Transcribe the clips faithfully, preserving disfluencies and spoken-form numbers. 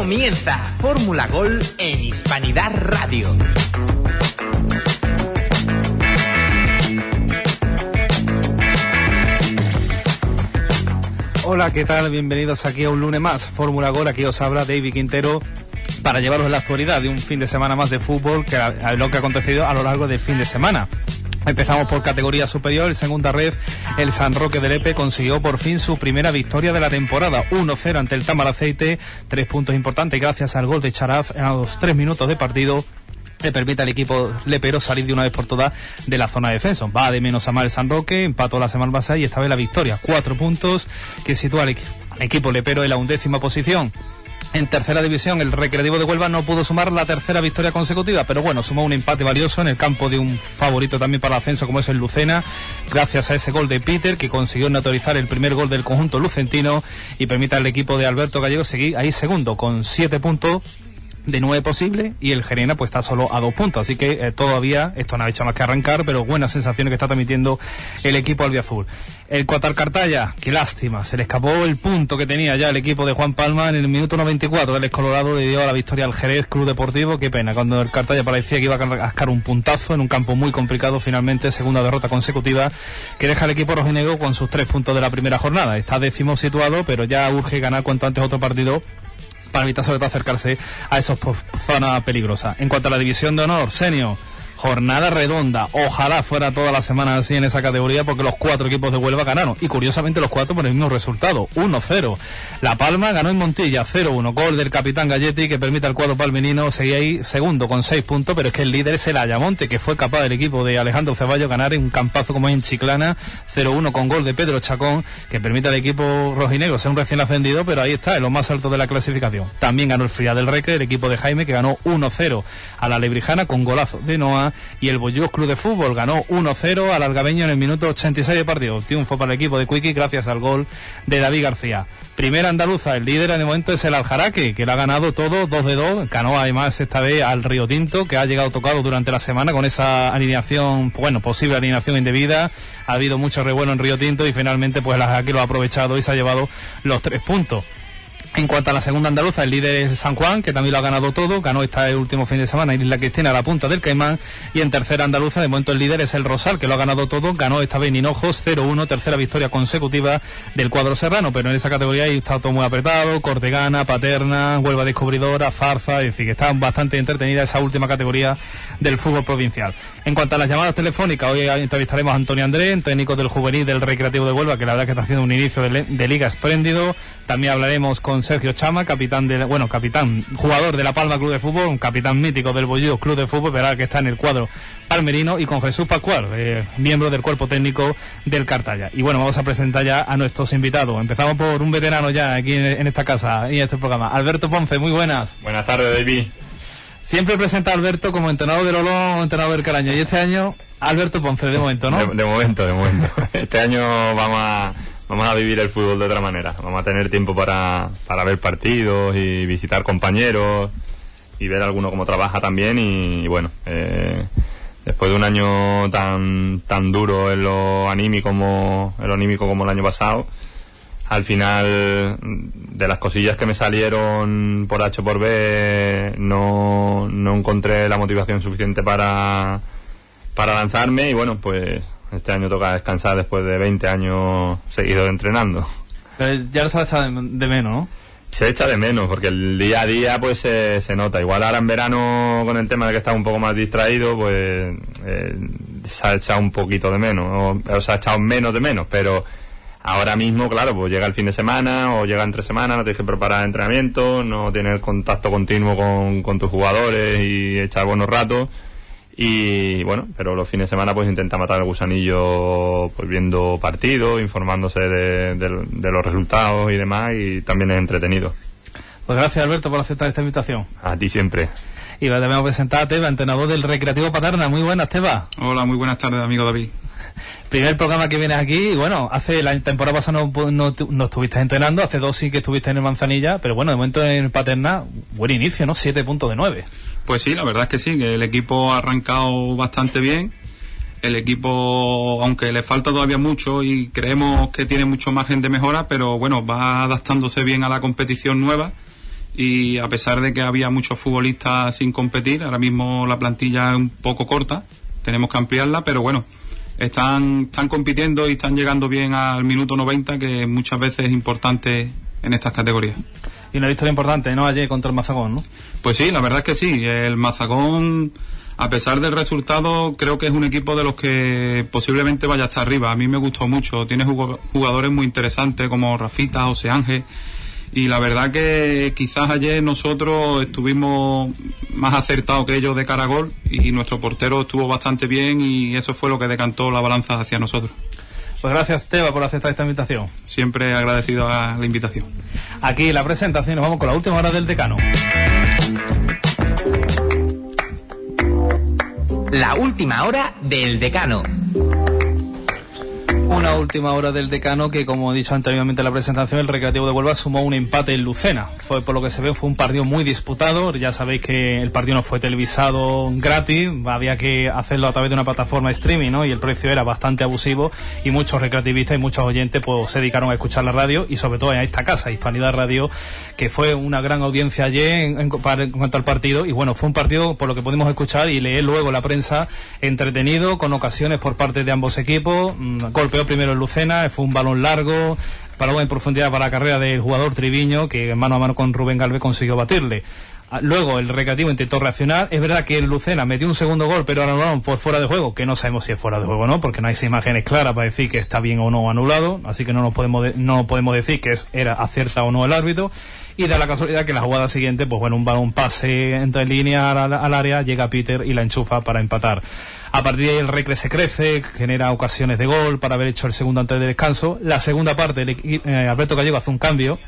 Comienza Fórmula Gol en Hispanidad Radio. Hola, ¿qué tal? Bienvenidos aquí a un lunes más. Fórmula Gol, aquí os habla David Quintero para llevaros la actualidad de un fin de semana más de fútbol, que es lo que ha acontecido a lo largo del fin de semana. Empezamos por categoría superior, en segunda red, el San Roque de Lepe consiguió por fin su primera victoria de la temporada, uno cero ante el Tamaraceite, tres puntos importantes gracias al gol de Charaf a los tres minutos de partido, le permite al equipo lepero salir de una vez por todas de la zona de descenso. Va de menos a más el San Roque, empató la semana pasada y esta vez la victoria, cuatro puntos que sitúa al equipo lepero en la undécima posición. En tercera división, el Recreativo de Huelva no pudo sumar la tercera victoria consecutiva, pero bueno, sumó un empate valioso en el campo de un favorito también para el ascenso como es el Lucena, gracias a ese gol de Peter, que consiguió neutralizar el primer gol del conjunto lucentino y permite al equipo de Alberto Gallego seguir ahí segundo con siete puntos de nueve posible, y el Gerena pues está solo a dos puntos, así que eh, todavía esto no ha hecho más que arrancar, pero buenas sensaciones que está transmitiendo el equipo albiazul. El Coatar Cartaya, qué lástima, se le escapó el punto que tenía ya el equipo de Juan Palma en el minuto noventa y cuatro del Colorado, le dio a la victoria al Jerez Club Deportivo. Qué pena, cuando el Cartaya parecía que iba a cascar un puntazo en un campo muy complicado, finalmente segunda derrota consecutiva que deja al equipo rojinegro con sus tres puntos de la primera jornada. Está décimo situado, pero ya urge ganar cuanto antes otro partido para evitar sobre todo acercarse a esas zonas peligrosas. En cuanto a la división de honor, senior, jornada redonda, ojalá fuera toda la semana así en esa categoría, porque los cuatro equipos de Huelva ganaron, y curiosamente los cuatro por el mismo resultado, uno cero. La Palma ganó en Montilla, cero uno, gol del capitán Galletti que permite al cuadro palmenino seguir ahí segundo con seis puntos, pero es que el líder es el Ayamonte, que fue capaz del equipo de Alejandro Ceballos ganar en un campazo como es en Chiclana, cero uno, con gol de Pedro Chacón, que permite al equipo rojinegro ser un recién ascendido, pero ahí está, en lo más alto de la clasificación. También ganó el Fría del Recre, el equipo de Jaime, que ganó uno cero a la Lebrijana con golazo de Noa, y el Bollús Club de Fútbol ganó uno cero al Algabeño en el minuto ochenta y seis de partido. Triunfo para el equipo de Cuiqui gracias al gol de David García. Primera andaluza, el líder en el momento es el Aljaraque, que le ha ganado todo, dos de dos, ganó además esta vez al Río Tinto, que ha llegado tocado durante la semana con esa alineación, bueno, posible alineación indebida. Ha habido mucho revuelo en Río Tinto y finalmente pues el Aljaraque lo ha aprovechado y se ha llevado los tres puntos. En cuanto a la segunda andaluza, el líder es San Juan, que también lo ha ganado todo, ganó este último fin de semana en Isla Cristina a la punta del Caimán, y en tercera andaluza, de momento el líder es el Rosal, que lo ha ganado todo, ganó esta vez en Hinojos, cero uno, tercera victoria consecutiva del cuadro serrano, pero en esa categoría ahí está todo muy apretado, Cortegana, Paterna, Huelva Descubridora, Zarza, es decir, que está bastante entretenida esa última categoría del fútbol provincial. En cuanto a las llamadas telefónicas, hoy entrevistaremos a Antonio Andrés, técnico del juvenil del Recreativo de Huelva, que la verdad que está haciendo un inicio de, de liga espléndido. También hablaremos con Sergio Chama, capitán de, bueno, capitán, jugador de La Palma Club de Fútbol, un capitán mítico del Bollús Club de Fútbol, verá que está en el cuadro palmerino, y con Jesús Pascual, eh, miembro del cuerpo técnico del Cartaya. Y bueno, vamos a presentar ya a nuestros invitados. Empezamos por un veterano ya aquí en, en esta casa y en este programa. Alberto Ponce, muy buenas. Buenas tardes, David. Siempre presenta a Alberto como entrenador del Olón o entrenador del Caraño, y este año Alberto Ponce, de momento, ¿no? De, de momento, de momento. Este año vamos a, vamos a vivir el fútbol de otra manera. Vamos a tener tiempo para, para ver partidos y visitar compañeros y ver a alguno cómo trabaja también. Y, y bueno, eh, después de un año tan tan duro en lo anímico como, en lo anímico como el año pasado, al final, de las cosillas que me salieron por H por B, no, no encontré la motivación suficiente para, para lanzarme, y bueno, pues este año toca descansar después de veinte años seguidos entrenando. Pero ya lo estás echando de menos, ¿no? Se echa de menos, porque el día a día pues eh, se nota. Igual ahora en verano, con el tema de que estaba un poco más distraído, pues eh, se ha echado un poquito de menos, o, o se ha echado menos de menos, pero ahora mismo, claro, pues llega el fin de semana o llega entre semanas, no tienes que preparar entrenamiento, no tienes contacto continuo con, con tus jugadores y echar buenos ratos. Y bueno, pero los fines de semana pues intenta matar el gusanillo pues viendo partidos, informándose de, de, de los resultados y demás, y también es entretenido. Pues gracias, Alberto, por aceptar esta invitación. A ti siempre. Y ahora debemos presentar a Teba, entrenador del Recreativo Paterna. Muy buenas, Teba. Hola, muy buenas tardes, amigo David. Primer programa que vienes aquí, y bueno, hace la temporada pasada no, no, no estuviste entrenando, hace dos sí que estuviste en el Manzanilla, pero bueno, de momento en Paterna, buen inicio, ¿no? siete puntos de nueve. Pues sí, la verdad es que sí, que el equipo ha arrancado bastante bien. El equipo, aunque le falta todavía mucho y creemos que tiene mucho margen de mejora, pero bueno, va adaptándose bien a la competición nueva y a pesar de que había muchos futbolistas sin competir, ahora mismo la plantilla es un poco corta, tenemos que ampliarla, pero bueno, están, están compitiendo y están llegando bien al minuto noventa, que muchas veces es importante en estas categorías. Y una victoria importante, ¿no? Ayer contra el Mazagón, ¿no? Pues sí, la verdad es que sí. El Mazagón, a pesar del resultado, creo que es un equipo de los que posiblemente vaya hasta arriba. A mí me gustó mucho. Tiene jugadores muy interesantes como Rafita, José Ángel. Y la verdad que quizás ayer nosotros estuvimos más acertados que ellos de cara a gol, y nuestro portero estuvo bastante bien, y eso fue lo que decantó la balanza hacia nosotros. Pues gracias, Teba, por aceptar esta invitación. Siempre agradecido a la invitación. Aquí la presentación, nos vamos con la última hora del decano. La última hora del decano. Una última hora del decano que, como he dicho anteriormente en la presentación, el Recreativo de Huelva sumó un empate en Lucena. Fue, por lo que se ve, fue un partido muy disputado. Ya sabéis que el partido no fue televisado gratis, había que hacerlo a través de una plataforma streaming, ¿no? Y el precio era bastante abusivo, y muchos recreativistas y muchos oyentes pues se dedicaron a escuchar la radio, y sobre todo a esta casa, Hispanidad Radio, que fue una gran audiencia ayer en, en, en cuanto al partido. Y bueno, fue un partido, por lo que pudimos escuchar y leer luego la prensa, entretenido, con ocasiones por parte de ambos equipos. Mm, golpe primero en Lucena, fue un balón largo, paró en profundidad para la carrera del jugador Triviño, que mano a mano con Rubén Galvez consiguió batirle. Luego el Recreativo intentó reaccionar. Es verdad que el Lucena metió un segundo gol, pero anularon por fuera de juego, que no sabemos si es fuera de juego o no, porque no hay imágenes claras para decir que está bien o no anulado, así que no nos podemos de, no podemos decir que es, era acierta o no el árbitro. Y da la casualidad que en la jugada siguiente, pues bueno, un balón pase entre líneas al, al área, llega Peter y la enchufa para empatar. A partir de ahí el Recre se crece, genera ocasiones de gol para haber hecho el segundo antes del descanso. La segunda parte, el, eh, Alberto Gallego hace un cambio,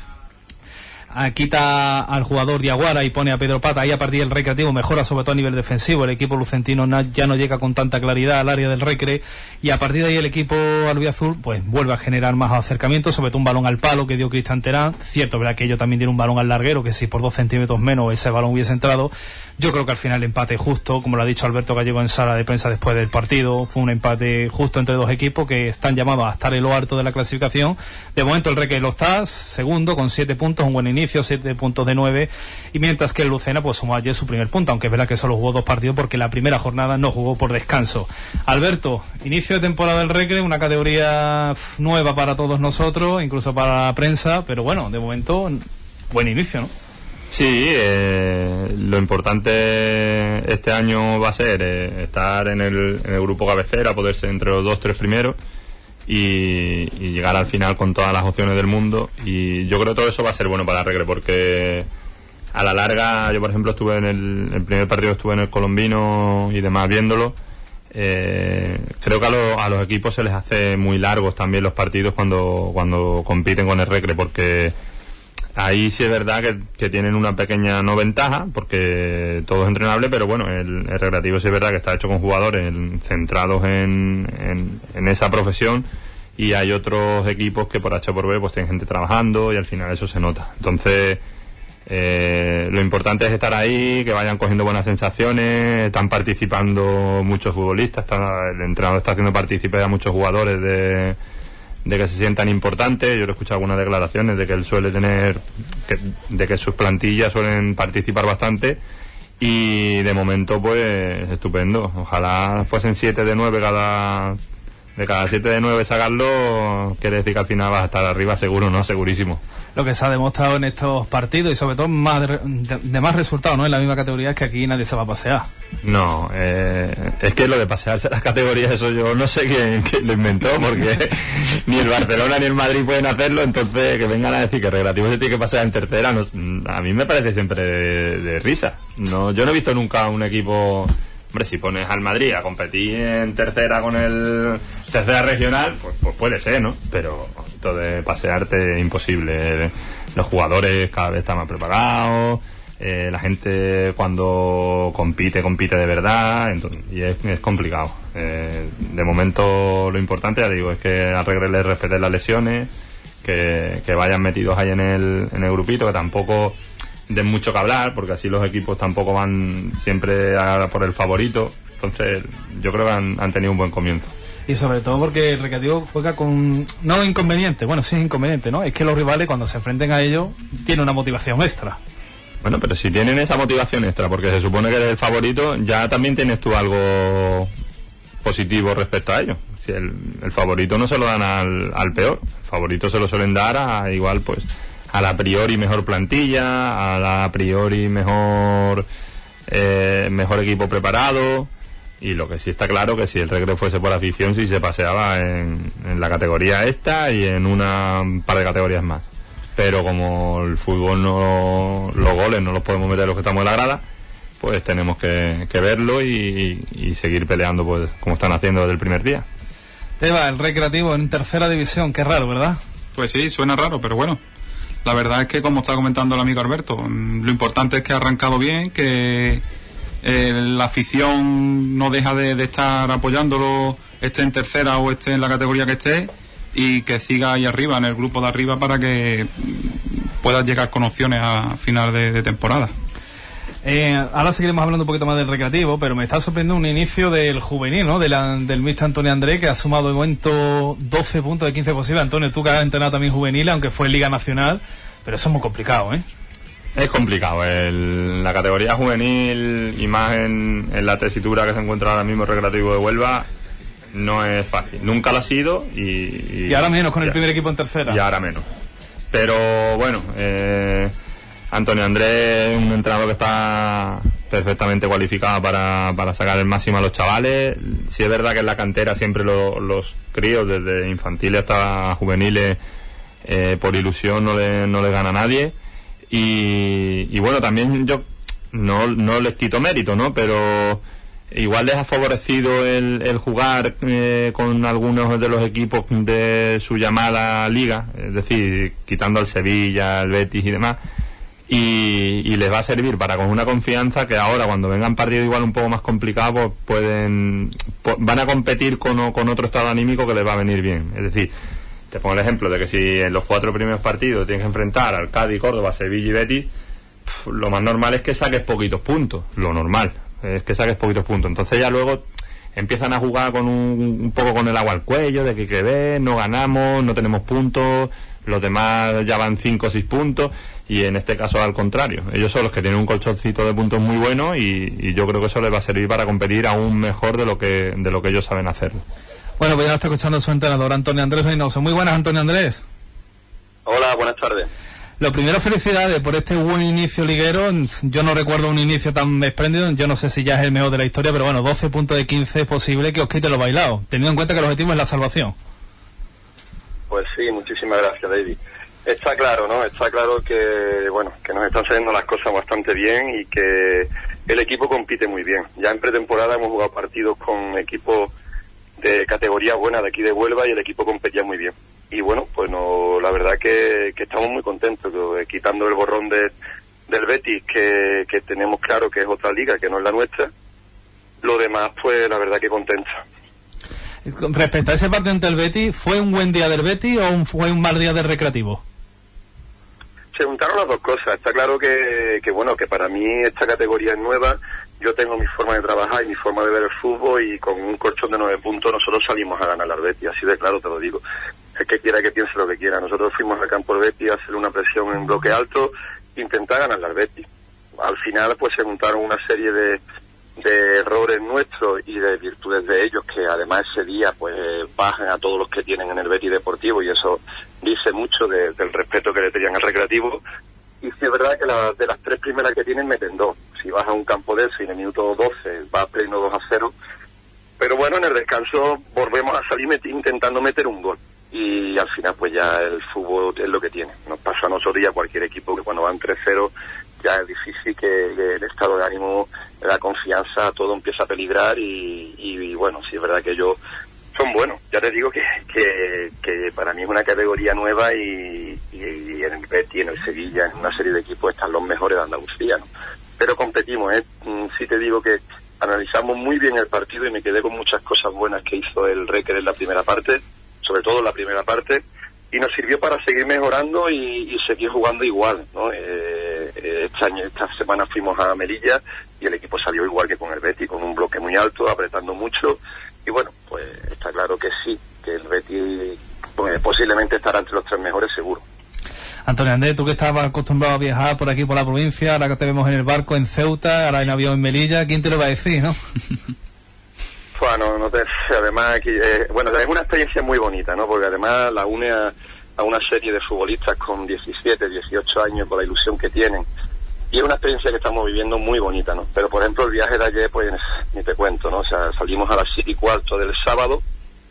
quita al jugador Diaguara y pone a Pedro Pata. Ahí a partir del Recreativo mejora, sobre todo a nivel defensivo. El equipo lucentino ya no llega con tanta claridad al área del Recre, y a partir de ahí el equipo albiazul pues vuelve a generar más acercamientos, sobre todo un balón al palo que dio Cristian Terán. Cierto, verdad que ellos también dieron un balón al larguero, que si por dos centímetros menos ese balón hubiese entrado. Yo creo que al final el empate justo, como lo ha dicho Alberto Gallego en sala de prensa después del partido, fue un empate justo entre dos equipos que están llamados a estar en lo alto de la clasificación. De momento el Recre lo está, segundo, con siete puntos, un buen inicio, siete puntos de nueve, y mientras que el Lucena pues sumó ayer su primer punto, aunque es verdad que solo jugó dos partidos porque la primera jornada no jugó por descanso. Alberto, inicio de temporada del Recre, una categoría nueva para todos nosotros, incluso para la prensa, pero bueno, de momento buen inicio, ¿no? Sí, eh, lo importante este año va a ser eh, estar en el, en el grupo cabecera, poder ser entre los dos, tres primeros, y, y llegar al final con todas las opciones del mundo. Y yo creo que todo eso va a ser bueno para el Recre, porque a la larga, yo por ejemplo estuve en el, el primer partido, estuve en el Colombino y demás viéndolo. Eh, creo que a, lo, a los equipos se les hace muy largos también los partidos cuando, cuando compiten con el Recre, porque ahí sí es verdad que, que tienen una pequeña no ventaja, porque todo es entrenable, pero bueno, el, el Recreativo sí es verdad que está hecho con jugadores en, centrados en, en, en esa profesión, y hay otros equipos que por H o por B pues tienen gente trabajando, y al final eso se nota. Entonces eh, lo importante es estar ahí, que vayan cogiendo buenas sensaciones. Están participando muchos futbolistas, está, el entrenador está haciendo partícipes a muchos jugadores de de que se sientan importantes. Yo he escuchado algunas declaraciones de que él suele tener que, de que sus plantillas suelen participar bastante, y de momento pues estupendo. Ojalá fuesen siete de nueve cada de cada siete de nueve sacarlo, quiere decir que al final vas a estar arriba seguro, ¿no? Segurísimo. Lo que se ha demostrado en estos partidos, y sobre todo más de, de, de más resultados, ¿no? En la misma categoría, es que aquí nadie se va a pasear. No, eh, es que lo de pasearse las categorías, eso yo no sé quién, quién lo inventó, porque ni el Barcelona ni el Madrid pueden hacerlo. Entonces que vengan a decir que el Recreativo se tiene que pasear en tercera, no, a mí me parece siempre de, de risa. No, yo no he visto nunca un equipo. Hombre, si pones al Madrid a competir en tercera con el tercera regional, pues, pues puede ser, ¿no? Pero esto de pasearte imposible. Los jugadores cada vez están más preparados, eh, la gente cuando compite, compite de verdad, entonces, y es, es complicado. Eh, de momento lo importante, ya digo, es que al Recre les respeten las lesiones, que, que vayan metidos ahí en el, en el grupito, que tampoco den mucho que hablar, porque así los equipos tampoco van siempre a por el favorito. Entonces yo creo que han, han tenido un buen comienzo. Y sobre todo porque el Recreativo juega con, no inconveniente, bueno sí es inconveniente, ¿no? Es que los rivales cuando se enfrenten a ellos tienen una motivación extra. Bueno, pero si tienen esa motivación extra, porque se supone que eres el favorito, ya también tienes tú algo positivo respecto a ello. Si el, el favorito no se lo dan al, al peor, el favorito se lo suelen dar a igual, pues, a la a priori mejor plantilla, a la a priori mejor eh, mejor equipo preparado. Y lo que sí está claro que si el Recre fuese por afición, sí se paseaba en, en la categoría esta y en una un par de categorías más. Pero como el fútbol no, los goles no los podemos meter los que estamos en la grada, pues tenemos que, que verlo y, y seguir peleando, pues como están haciendo desde el primer día. Eva, el Recreativo en tercera división, qué raro, ¿verdad? Pues sí, suena raro, pero bueno, la verdad es que, como está comentando el amigo Alberto, lo importante es que ha arrancado bien, que eh, la afición no deja de, de estar apoyándolo, esté en tercera o esté en la categoría que esté, y que siga ahí arriba, en el grupo de arriba, para que pueda llegar con opciones a final de, de temporada. Eh, ahora seguiremos hablando un poquito más del Recreativo, pero me está sorprendiendo un inicio del juvenil, ¿no? De la, del míster Antonio Andrés, que ha sumado de momento doce puntos de quince posibles. Antonio, tú que has entrenado también juvenil, aunque fue en Liga Nacional, pero eso es muy complicado, ¿eh? Es complicado. El, la categoría juvenil, y más en, en la tesitura que se encuentra ahora mismo el Recreativo de Huelva, no es fácil. Nunca lo ha sido y... Y, y ahora menos con ya, el primer equipo en tercera. Y ahora menos. Pero bueno, eh, Antonio Andrés es un entrenador que está perfectamente cualificado para, para sacar el máximo a los chavales. Sí es verdad que en la cantera siempre lo, los críos, desde infantiles hasta juveniles, eh, por ilusión no le, no le gana a nadie. Y, y bueno, también yo no, no les quito mérito, ¿no? Pero igual les ha favorecido el, el jugar eh, con algunos de los equipos de su llamada liga, es decir, quitando al Sevilla, al Betis y demás, y, y les va a servir para con una confianza que ahora, cuando vengan partidos igual un poco más complicados, pues pueden po- van a competir con, con otro estado anímico que les va a venir bien. Es decir, te pongo el ejemplo de que si en los cuatro primeros partidos tienes que enfrentar al Cádiz, Córdoba, Sevilla y Betis, pf, lo más normal es que saques poquitos puntos, lo normal es que saques poquitos puntos. Entonces ya luego empiezan a jugar con un, un poco con el agua al cuello, de que que ves, no ganamos, no tenemos puntos, los demás ya van cinco o seis puntos, y en este caso al contrario, ellos son los que tienen un colchoncito de puntos muy bueno, y, y yo creo que eso les va a servir para competir aún mejor de lo que de lo que ellos saben hacer. Bueno, pues ya está escuchando su entrenador, Antonio Andrés Reynoso. Muy buenas, Antonio Andrés. Hola, buenas tardes. Lo primero, felicidades por este buen inicio liguero. Yo no recuerdo un inicio tan espléndido. Yo no sé si ya es el mejor de la historia, pero bueno, doce puntos de quince es posible que os quite los bailados, teniendo en cuenta que el objetivo es la salvación. Pues sí, muchísimas gracias, David. Está claro, ¿no? Está claro que, bueno, que nos están saliendo las cosas bastante bien y que el equipo compite muy bien. Ya en pretemporada hemos jugado partidos con equipos de categoría buena de aquí de Huelva y el equipo competía muy bien. Y bueno, pues no, la verdad que, que estamos muy contentos, que, quitando el borrón de, del Betis, que, que tenemos claro que es otra liga, que no es la nuestra. Lo demás, pues la verdad que contentos. Respecto a ese partido ante el Betis, ¿fue un buen día del Betis o un, fue un mal día del Recreativo? Se juntaron las dos cosas. Está claro que, que bueno, que para mí esta categoría es nueva. Yo tengo mi forma de trabajar y mi forma de ver el fútbol, y con un colchón de nueve puntos nosotros salimos a ganar al Betis, así de claro te lo digo. El que quiera que piense lo que quiera. Nosotros fuimos al campo del Betis a hacer una presión en bloque alto, intentar ganar al Betis. Al final pues se juntaron una serie de, de errores nuestros y de virtudes de ellos, que además ese día pues bajan a todos los que tienen en el Betis Deportivo, y eso dice mucho de, del respeto que le tenían al Recreativo. Y sí es verdad que la, de las tres primeras que tienen meten dos. Si vas a un campo de eso y en el minuto doce vas pleno dos a cero. Pero bueno, en el descanso volvemos a salir met- intentando meter un gol. Y al final pues ya el fútbol es lo que tiene. Nos pasa a nosotros y a cualquier equipo que cuando van tres cero ya es difícil que, que el estado de ánimo, la confianza, todo empieza a peligrar. Y, y, y bueno, sí es verdad que ellos son buenos. Ya te digo que, que, que para mí es una categoría nueva, y, y, y en el Betis, en el Sevilla, en una serie de equipos están los mejores de Andalucía, ¿no? Pero competimos, ¿eh? Sí te digo que analizamos muy bien el partido y me quedé con muchas cosas buenas que hizo el Recre en la primera parte, sobre todo en la primera parte, y nos sirvió para seguir mejorando y, y seguir jugando igual, ¿no? Eh, este año, esta semana fuimos a Melilla y el equipo salió igual que con el Betis, con un bloque muy alto, apretando mucho, y bueno, pues está claro que sí, que el Betis pues, posiblemente estará entre los tres mejores seguro. Antonio Andrés, tú que estabas acostumbrado a viajar por aquí, por la provincia, ahora que te vemos en el barco en Ceuta, ahora en avión en Melilla, ¿quién te lo va a decir, no? Bueno, no te, además, aquí, eh, bueno, es una experiencia muy bonita, ¿no? Porque además la une a, a una serie de futbolistas con diecisiete, dieciocho años, con la ilusión que tienen. Y es una experiencia que estamos viviendo muy bonita, ¿no? Pero, por ejemplo, el viaje de ayer, pues, ni te cuento, ¿no? O sea, salimos a las siete y cuarto del sábado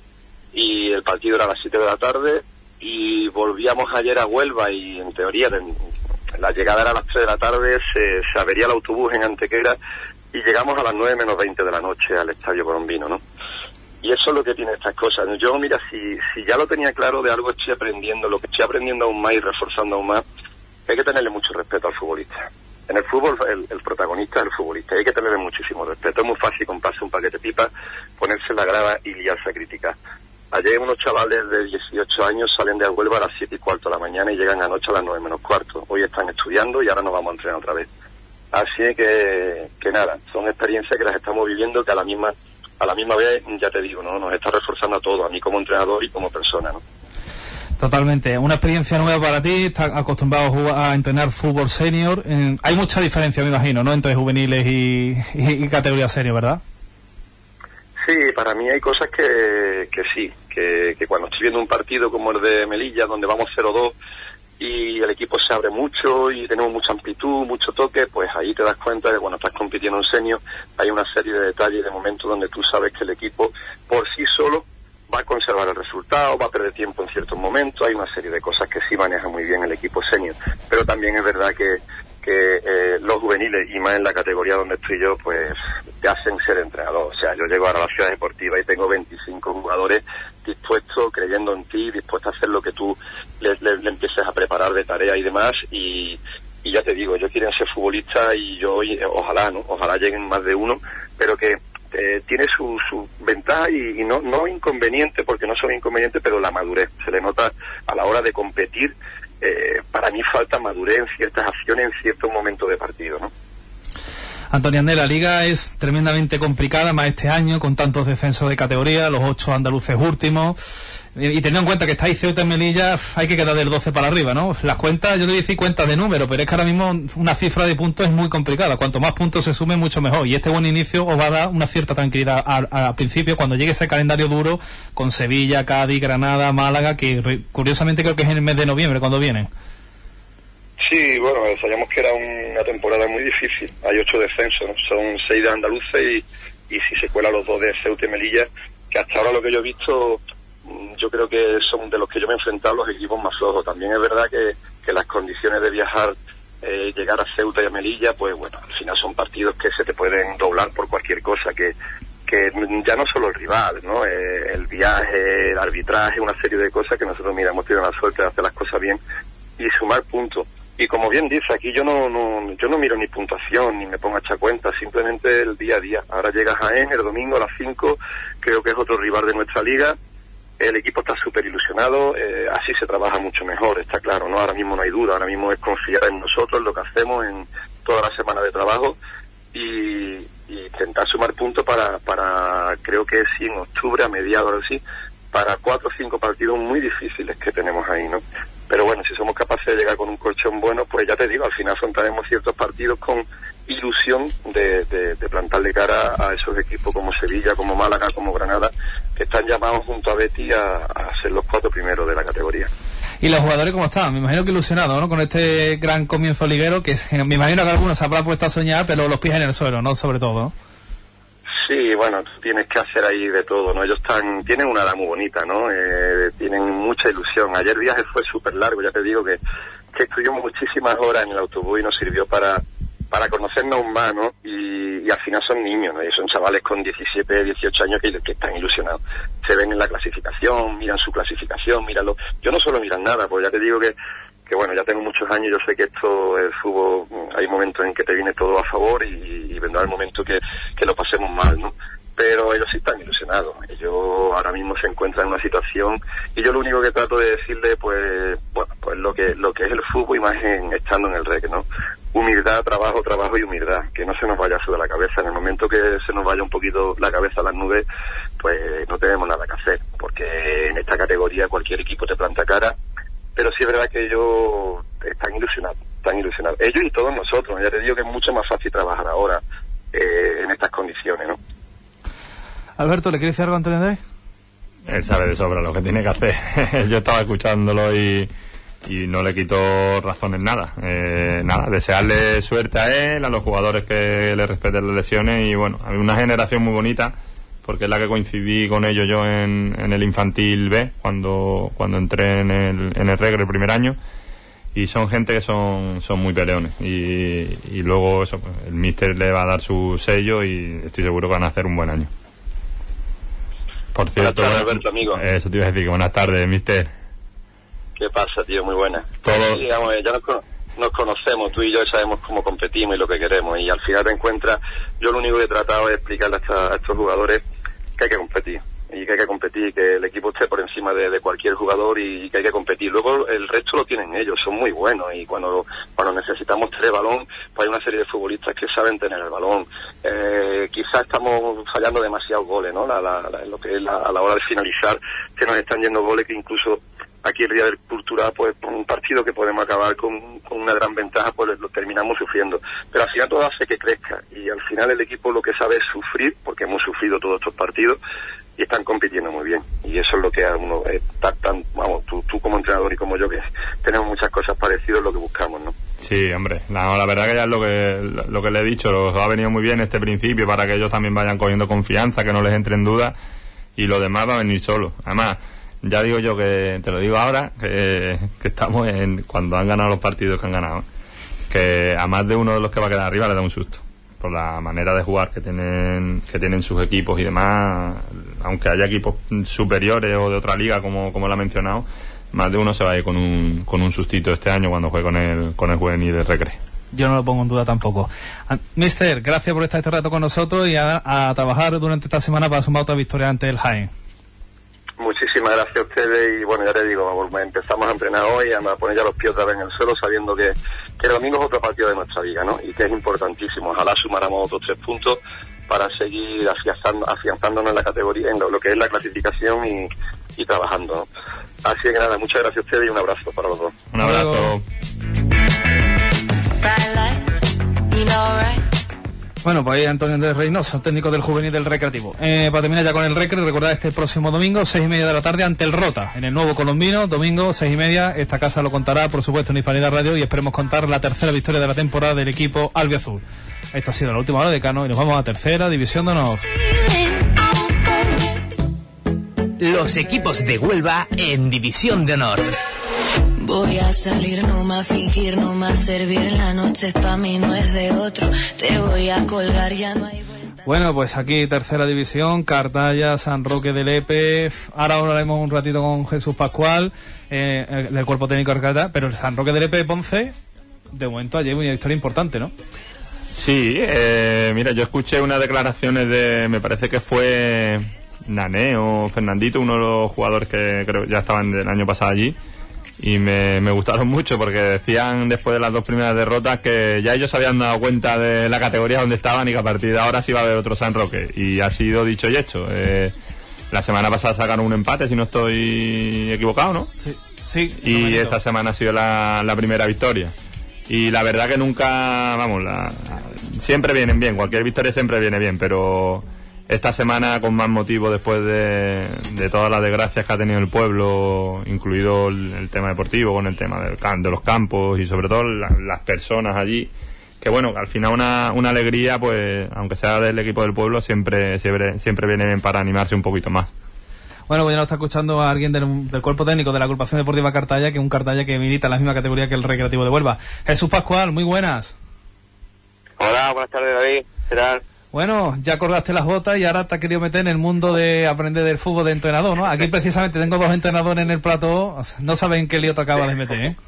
y el partido era a las siete de la tarde y volvíamos ayer a Huelva y, en teoría, la llegada era a las tres de la tarde, se, se avería el autobús en Antequera y llegamos a las nueve menos veinte de la noche al Estadio Colombino, ¿no? Y eso es lo que tiene estas cosas. Yo, mira, si, si ya lo tenía claro, de algo estoy aprendiendo, lo que estoy aprendiendo aún más y reforzando aún más, hay que tenerle mucho respeto al futbolista. En el fútbol, el, el protagonista es el futbolista, hay que tenerle muchísimo respeto. Es muy fácil comprarse un paquete pipa, ponerse en la grada y liarse a criticar. Ayer unos chavales de dieciocho años salen de Huelva a las siete y cuarto de la mañana y llegan anoche a las nueve menos cuarto. Hoy están estudiando y ahora nos vamos a entrenar otra vez. Así que, que nada, son experiencias que las estamos viviendo, que a la misma a la misma vez, ya te digo, ¿no? Nos está reforzando a todos, a mí como entrenador y como persona, ¿no? Totalmente, una experiencia nueva para ti, estás acostumbrado a, jugar, a entrenar fútbol senior. Eh, hay mucha diferencia, me imagino, ¿no? Entre juveniles y, y, y categoría senior, ¿verdad? Sí, para mí hay cosas que, que sí, que, que cuando estoy viendo un partido como el de Melilla, donde vamos cero dos y el equipo se abre mucho y tenemos mucha amplitud, mucho toque, pues ahí te das cuenta de que cuando estás compitiendo en senior hay una serie de detalles, de momentos donde tú sabes que el equipo por sí solo va a conservar el resultado, va a perder tiempo en ciertos momentos, hay una serie de cosas que sí maneja muy bien el equipo senior, pero también es verdad que, que eh, los juveniles, y más en la categoría donde estoy yo, pues te hacen ser entrenador. O sea, yo llego ahora a la ciudad deportiva y tengo veinticinco jugadores dispuestos, creyendo en ti, dispuestos a hacer lo que tú le, le, le empieces a preparar de tarea y demás, y, y ya te digo, ellos quieren ser futbolistas y yo, y, ojalá, ¿no? Ojalá lleguen más de uno, pero que Eh, tiene su, su ventaja y, y no, no inconveniente, porque no son inconvenientes, pero la madurez se le nota a la hora de competir. Eh, para mí falta madurez en ciertas acciones, en ciertos momentos de partido, ¿no? Antonio Andrés, la liga es tremendamente complicada, más este año, con tantos descensos de categoría, los ocho andaluces últimos, y teniendo en cuenta que estáis Ceuta en Melilla, hay que quedar del doce para arriba, ¿no? Las cuentas, yo te voy a decir cuentas de número, pero es que ahora mismo una cifra de puntos es muy complicada. Cuanto más puntos se sumen, mucho mejor. Y este buen inicio os va a dar una cierta tranquilidad al, al principio, cuando llegue ese calendario duro con Sevilla, Cádiz, Granada, Málaga, que curiosamente creo que es en el mes de noviembre cuando vienen. Sí, bueno, sabíamos que era una temporada muy difícil. Hay ocho descensos, ¿no? Son seis de andaluces y, y si se cuelan los dos de Ceuta y Melilla, que hasta ahora lo que yo he visto, yo creo que son de los que yo me he enfrentado los equipos más flojos. También es verdad que, que las condiciones de viajar, eh, llegar a Ceuta y a Melilla, pues bueno, al final son partidos que se te pueden doblar por cualquier cosa, que que ya no solo el rival, ¿no? Eh, el viaje, el arbitraje, una serie de cosas que nosotros, mira, hemos tenido la suerte de hacer las cosas bien y sumar puntos. Y como bien dice, aquí yo no, no yo no miro ni puntuación, ni me pongo a echar cuenta, simplemente el día a día. Ahora llega Jaén el domingo a las cinco, creo que es otro rival de nuestra liga. El equipo está súper ilusionado, eh, así se trabaja mucho mejor, está claro, ¿no? Ahora mismo no hay duda, ahora mismo es confiar en nosotros, lo que hacemos en toda la semana de trabajo y, y intentar sumar puntos para, para, creo que sí, en octubre, a mediados, ahora sí, para cuatro o cinco partidos muy difíciles que tenemos ahí, ¿no? Pero bueno, si somos capaces de llegar con un colchón bueno, pues ya te digo, al final afrontaremos ciertos partidos con ilusión de, de, de plantarle cara a esos equipos como Sevilla, como Málaga, como Granada, que están llamados junto a Betis a, a ser los cuatro primeros de la categoría. ¿Y los jugadores cómo están? Me imagino que ilusionados, ¿no? Con este gran comienzo liguero, que es, me imagino que algunos se habrán puesto a soñar, pero los pies en el suelo, ¿no? Sobre todo, ¿no? Sí, bueno, tú tienes que hacer ahí de todo, ¿no? Ellos están, tienen una edad muy bonita, ¿no? Eh, tienen mucha ilusión. Ayer el viaje fue súper largo, ya te digo que, que estuvimos muchísimas horas en el autobús y nos sirvió para, para conocernos más, ¿no? Y, y al final son niños, ¿no? Y son chavales con diecisiete, dieciocho años que, que están ilusionados. Se ven en la clasificación, miran su clasificación, míranlo. Yo no solo miran nada, pues ya te digo que que bueno, ya tengo muchos años, yo sé que esto, el fútbol, hay momentos en que te viene todo a favor y, y vendrá el momento que, que lo pasemos mal, ¿no? Pero ellos sí están ilusionados, ellos ahora mismo se encuentran en una situación y yo lo único que trato de decirle, pues, bueno, pues lo que, lo que es el fútbol y más en, estando en el R E C, ¿no? Humildad, trabajo, trabajo y humildad, que no se nos vaya a subir la cabeza. En el momento que se nos vaya un poquito la cabeza a las nubes, pues no tenemos nada que hacer, porque en esta categoría cualquier equipo te planta cara. Pero sí es verdad que ellos están ilusionados, están ilusionados. Ellos y todos nosotros, ya te digo que es mucho más fácil trabajar ahora eh, en estas condiciones, ¿no? Alberto, ¿le quieres decir algo a Antonio Andrés? Él sabe de sobra lo que tiene que hacer. Yo estaba escuchándolo y, y no le quito razón en nada. Eh, nada, desearle suerte a él, a los jugadores que le respeten las lesiones y bueno, hay una generación muy bonita porque es la que coincidí con ellos yo en, en el infantil B cuando cuando entré en el, en el Regre el primer año y son gente que son son muy peleones y, y luego eso, pues, el míster le va a dar su sello y estoy seguro que van a hacer un buen año. Por cierto, buenas tardes, Alberto, amigo. Eso te iba a decir, que buenas tardes, mister. ¿Qué pasa, tío? Muy buena. Todo... Sí, digamos, ya nos, nos conocemos, tú y yo, y sabemos cómo competimos y lo que queremos, y al final te encuentras, yo lo único que he tratado es explicarle a, esta, a estos jugadores que hay que competir, y que hay que competir, que el equipo esté por encima de, de cualquier jugador y, y que hay que competir. Luego el resto lo tienen ellos, son muy buenos, y cuando cuando necesitamos tener balón, pues hay una serie de futbolistas que saben tener el balón. Eh, quizás estamos fallando demasiados goles, ¿no? La, la, la, lo que es la, a la hora de finalizar, que nos están yendo goles que incluso aquí el Día del Cultura, pues un partido que podemos acabar con, con una gran ventaja, pues lo terminamos sufriendo. Pero al final todo hace que crezca, y al final el equipo lo que sabe es sufrir, porque hemos sufrido todos estos partidos, y están compitiendo muy bien, y eso es lo que a uno está tan, vamos, tú, tú como entrenador y como yo, que tenemos muchas cosas parecidas, lo que buscamos, ¿no? Sí, hombre, la, la verdad que ya es lo que lo que le he dicho, los ha venido muy bien este principio para que ellos también vayan cogiendo confianza, que no les entre en duda, y lo demás va a venir solo. Además, ya digo yo que, te lo digo ahora, que, que estamos en, cuando han ganado los partidos que han ganado, que a más de uno de los que va a quedar arriba le da un susto por la manera de jugar que tienen que tienen sus equipos y demás, aunque haya equipos superiores o de otra liga como como lo ha mencionado, más de uno se va a ir con un con un sustito este año cuando juegue con el con el juvenil de Recre. Yo no lo pongo en duda tampoco. Mister, gracias por estar este rato con nosotros y a, a trabajar durante esta semana para sumar otra victoria ante el Jaén. Muchísimas gracias a ustedes, y bueno, ya te digo, empezamos a entrenar hoy, a poner ya los pies otra vez en el suelo, sabiendo que, que el domingo es otro partido de nuestra vida, ¿no? Y que es importantísimo. Ojalá sumáramos otros tres puntos para seguir afianzando, afianzándonos en la categoría, en lo, lo que es la clasificación y, y trabajando, ¿no? Así que nada, muchas gracias a ustedes y un abrazo para los dos. Un abrazo. Bueno, pues ahí Antonio Andrés Reynoso, técnico del juvenil del Recreativo. Eh, para terminar ya con el Recre, recordad este próximo domingo, seis y media de la tarde, ante el Rota, en el Nuevo Colombino, domingo, seis y media. Esta casa lo contará, por supuesto, en Hispanidad Radio, y esperemos contar la tercera victoria de la temporada del equipo albiazul. Esto ha sido la última hora de Cano y nos vamos a tercera división de honor. Los equipos de Huelva en división de honor. Voy a salir, no más fingir, no más servir. La noche es pa' mí, no es de otro. Te voy a colgar, ya no hay vuelta. Bueno, pues aquí tercera división, Cartaya, San Roque de Lepe. Ahora hablaremos un ratito con Jesús Pascual, eh, del cuerpo técnico de Cartaya. Pero el San Roque de Lepe, Ponce, de momento allí hay una historia importante, ¿no? Sí, eh, mira, yo escuché unas declaraciones de, me parece que fue Nané o Fernandito, uno de los jugadores que creo ya estaban el año pasado allí. Y me, me gustaron mucho porque decían después de las dos primeras derrotas que ya ellos se habían dado cuenta de la categoría donde estaban y que a partir de ahora sí va a haber otro San Roque. Y ha sido dicho y hecho. Eh, la semana pasada sacaron un empate, si no estoy equivocado, ¿no? Sí, sí. Y no esta semana ha sido la, la primera victoria. Y la verdad que nunca, vamos, la, siempre vienen bien, cualquier victoria siempre viene bien, pero esta semana con más motivo después de, de todas las desgracias que ha tenido el pueblo, incluido el, el tema deportivo, con el tema del, de los campos y sobre todo la, las personas allí, que bueno, al final una, una alegría, pues aunque sea del equipo del pueblo, siempre, siempre, siempre viene bien para animarse un poquito más. Bueno, pues ya nos está escuchando a alguien del, del cuerpo técnico de la agrupación deportiva Cartaya, que es un Cartaya que milita en la misma categoría que el Recreativo de Huelva. Jesús Pascual, muy buenas. Hola, buenas tardes, David. ¿Qué tal? Bueno, ya colgaste las botas y ahora te has querido meter en el mundo de aprender del fútbol de entrenador, ¿no? Aquí precisamente tengo dos entrenadores en el plató, no saben qué lío te acabas de meter, ¿eh?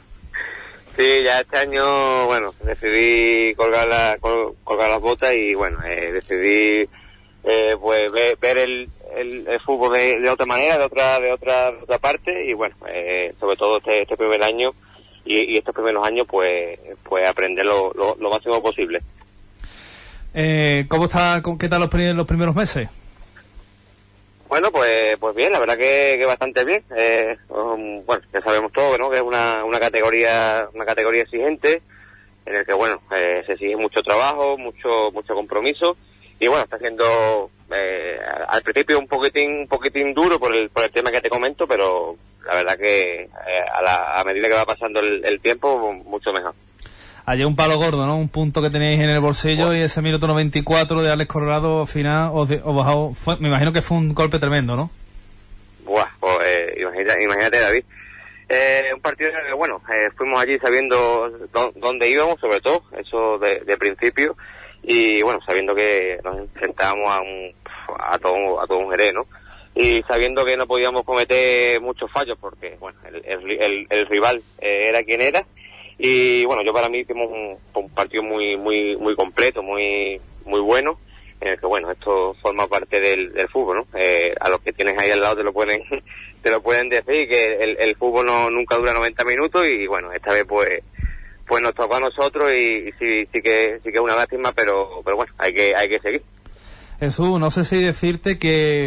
Sí, ya este año, bueno, decidí colgar, la, col, colgar las botas y, bueno, eh, decidí eh, pues ver, ver el, el, el fútbol de, de otra manera, de otra de otra, de otra parte y, bueno, eh, sobre todo este, este primer año y, y estos primeros años, pues, pues aprender lo, lo, lo máximo posible. Eh, ¿Cómo está, qué tal los, los primeros meses? Bueno, pues pues bien, la verdad que, que bastante bien. Eh, um, bueno, ya sabemos todo, ¿no? Que es una, una categoría una categoría exigente, en el que, bueno, eh, se exige mucho trabajo, mucho mucho compromiso, y bueno, está siendo eh, al principio un poquitín un poquitín duro por el por el tema que te comento, pero la verdad que eh, a, la, a medida que va pasando el, el tiempo, mucho mejor. Ayer un palo gordo, ¿no? Un punto que tenéis en el bolsillo, bueno, y ese minuto noventa y cuatro de Alex Colorado, al final, os, de, os bajó, fue, me imagino que fue un golpe tremendo, ¿no? Buah, pues eh, imagínate, imagínate, David. Eh, un partido en el que, bueno, eh, fuimos allí sabiendo dónde íbamos, sobre todo, eso de, de principio, y bueno, sabiendo que nos enfrentábamos a un, a todo, a todo un Jerez, ¿no? Y sabiendo que no podíamos cometer muchos fallos, porque, bueno, el, el, el, el rival eh, era quien era. Y bueno, yo para mí hicimos un, un partido muy muy muy completo, muy muy bueno, en el que, bueno, esto forma parte del, del fútbol, ¿no? Eh, a los que tienes ahí al lado te lo pueden te lo pueden decir, que el, el fútbol no nunca dura noventa minutos, y bueno, esta vez pues pues nos tocó a nosotros, y, y sí sí que sí que es una lástima, pero pero bueno, hay que hay que seguir. Jesús, no sé si decirte que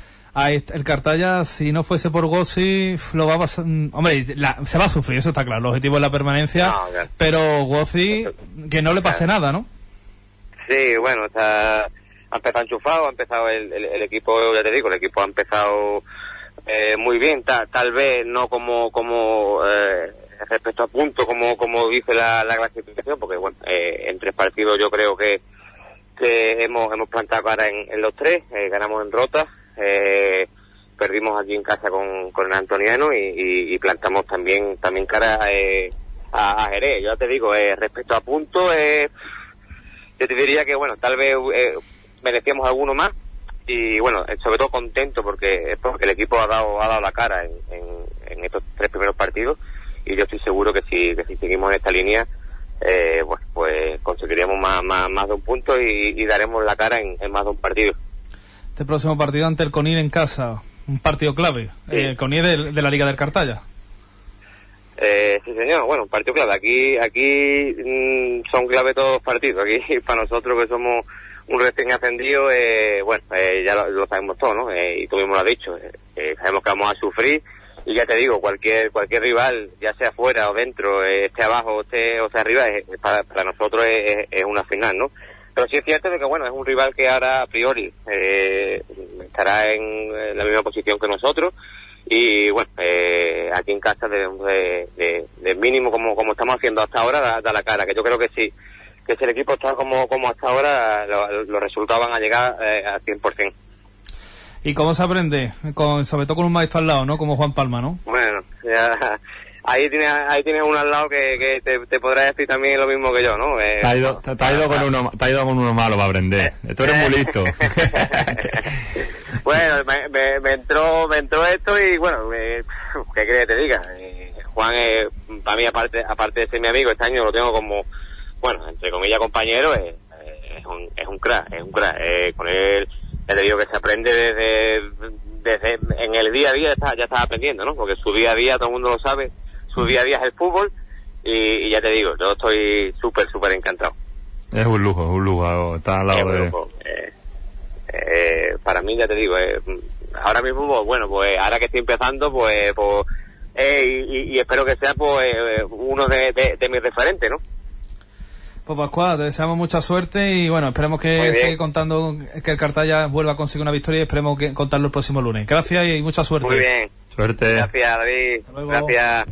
el Cartaya, si no fuese por Gozzi, lo va a pasar, hombre, la, se va a sufrir, eso está claro, el objetivo es la permanencia, no, claro. Pero Gozzi, que no le pase claro. nada, ¿no? Sí, bueno, está, ha empezado enchufado, ha empezado el, el, el equipo, ya te digo, el equipo ha empezado eh, muy bien, ta, tal vez no como como eh, respecto a puntos, como como dice la, la clasificación, porque bueno, eh, en tres partidos yo creo que, que hemos hemos plantado cara en, en los tres, eh, ganamos en Rota, Eh, perdimos aquí en casa con, con el Antoniano, y, y, y plantamos también también cara eh, a, a Jerez. Yo te digo, eh, respecto a puntos, eh, yo te diría que, bueno, tal vez eh, merecíamos alguno más, y bueno, sobre todo contento porque porque el equipo ha dado ha dado la cara en, en, en estos tres primeros partidos, y yo estoy seguro que si que si seguimos en esta línea, eh, pues, pues conseguiríamos más, más más de un punto, y, y daremos la cara en, en más de un partido. Este próximo partido ante el Conil en casa, un partido clave, sí. El Conil de, de la Liga del Cartaya. Eh, sí, señor, bueno, un partido clave. Aquí aquí mmm, son clave todos los partidos. Aquí para nosotros, que somos un recién ascendido, eh, bueno, eh, ya lo, lo sabemos todo, ¿no? Eh, y tú mismo lo has dicho, eh, eh, sabemos que vamos a sufrir, y ya te digo, cualquier cualquier rival, ya sea fuera o dentro, eh, esté abajo o esté o sea arriba, es, para, para nosotros es, es una final, ¿no? Pero sí es cierto de que, bueno, es un rival que ahora a priori eh, estará en, en la misma posición que nosotros, y bueno, eh, aquí en casa debemos de, de, de mínimo, como como estamos haciendo hasta ahora, da, da la cara, que yo creo que sí, que si el equipo está como como hasta ahora, lo, los resultados van a llegar eh, al cien por ciento. ¿Y cómo se aprende? Con, sobre todo con un maestro al lado, ¿no? Como Juan Palma, ¿no? Bueno, ya... Ahí tienes, ahí tienes uno al lado que, que te, te podrá decir también lo mismo que yo, ¿no? Eh, te, ha ido, te, te, ha ido con uno, te ha ido con uno malo para aprender. Tú eres muy listo. Bueno, me, me, me entró me entró esto, y bueno, eh, ¿qué quieres que te diga? Eh, Juan, eh, para mí, aparte aparte de ser mi amigo, este año lo tengo como, bueno, entre comillas, compañero, eh, eh, es un es un crack, es un crack. Eh, con él, ya te digo que se aprende desde, desde en el día a día, está, ya estás aprendiendo, ¿no? Porque su día a día, todo el mundo lo sabe, su día a día es el fútbol, y, y ya te digo, yo estoy súper, súper encantado. Es un lujo, un lujo, está al lado de... Eh, eh, para mí, ya te digo, eh, ahora mismo, pues, bueno, pues ahora que estoy empezando, pues, pues eh, y, y espero que sea, pues, eh, uno de, de, de mis referentes, ¿no? Pues Pascual, te deseamos mucha suerte, y bueno, esperemos que siga contando, que el Cartaya vuelva a conseguir una victoria, y esperemos que contarlo el próximo lunes. Gracias y mucha suerte. Muy bien. Suerte. Gracias, David. Gracias.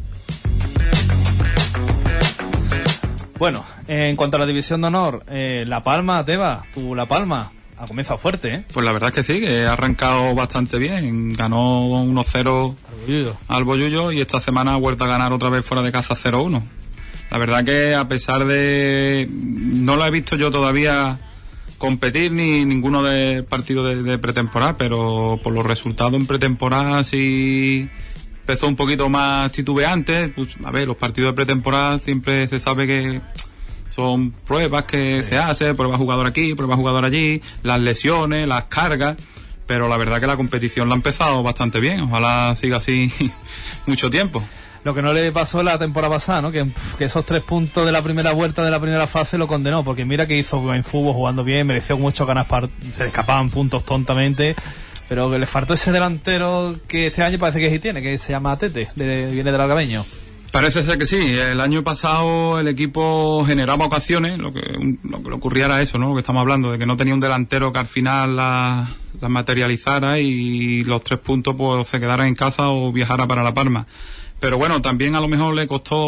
Bueno, en cuanto a la división de honor, eh, La Palma, Teba, tú La Palma, ha comenzado fuerte, ¿eh? Pues la verdad es que sí, que ha arrancado bastante bien, ganó uno cero al Bollullo, y esta semana ha vuelto a ganar otra vez fuera de casa cero uno. La verdad que, a pesar de... no lo he visto yo todavía competir ni ninguno de partidos de, de pretemporada, pero por los resultados en pretemporada sí empezó un poquito más titubeante. Pues, a ver, los partidos de pretemporada siempre se sabe que son pruebas que sí. se hacen, prueba jugador aquí, prueba jugador allí, las lesiones, las cargas, pero la verdad que la competición la ha empezado bastante bien, ojalá siga así mucho tiempo. Lo que no le pasó la temporada pasada, ¿no? Que, que esos tres puntos de la primera vuelta de la primera fase lo condenó, porque mira que hizo en fútbol jugando bien, mereció mucho ganas, par- se le escapaban puntos tontamente, pero que le faltó ese delantero que este año parece que sí tiene, que se llama Tete, de, viene del Algabeño. Parece ser que sí. El año pasado el equipo generaba ocasiones, lo que, lo que le ocurría era eso, ¿no? Lo que estamos hablando, de que no tenía un delantero que al final las la materializara y los tres puntos pues se quedaran en casa o viajara para La Palma. Pero bueno, también a lo mejor le costó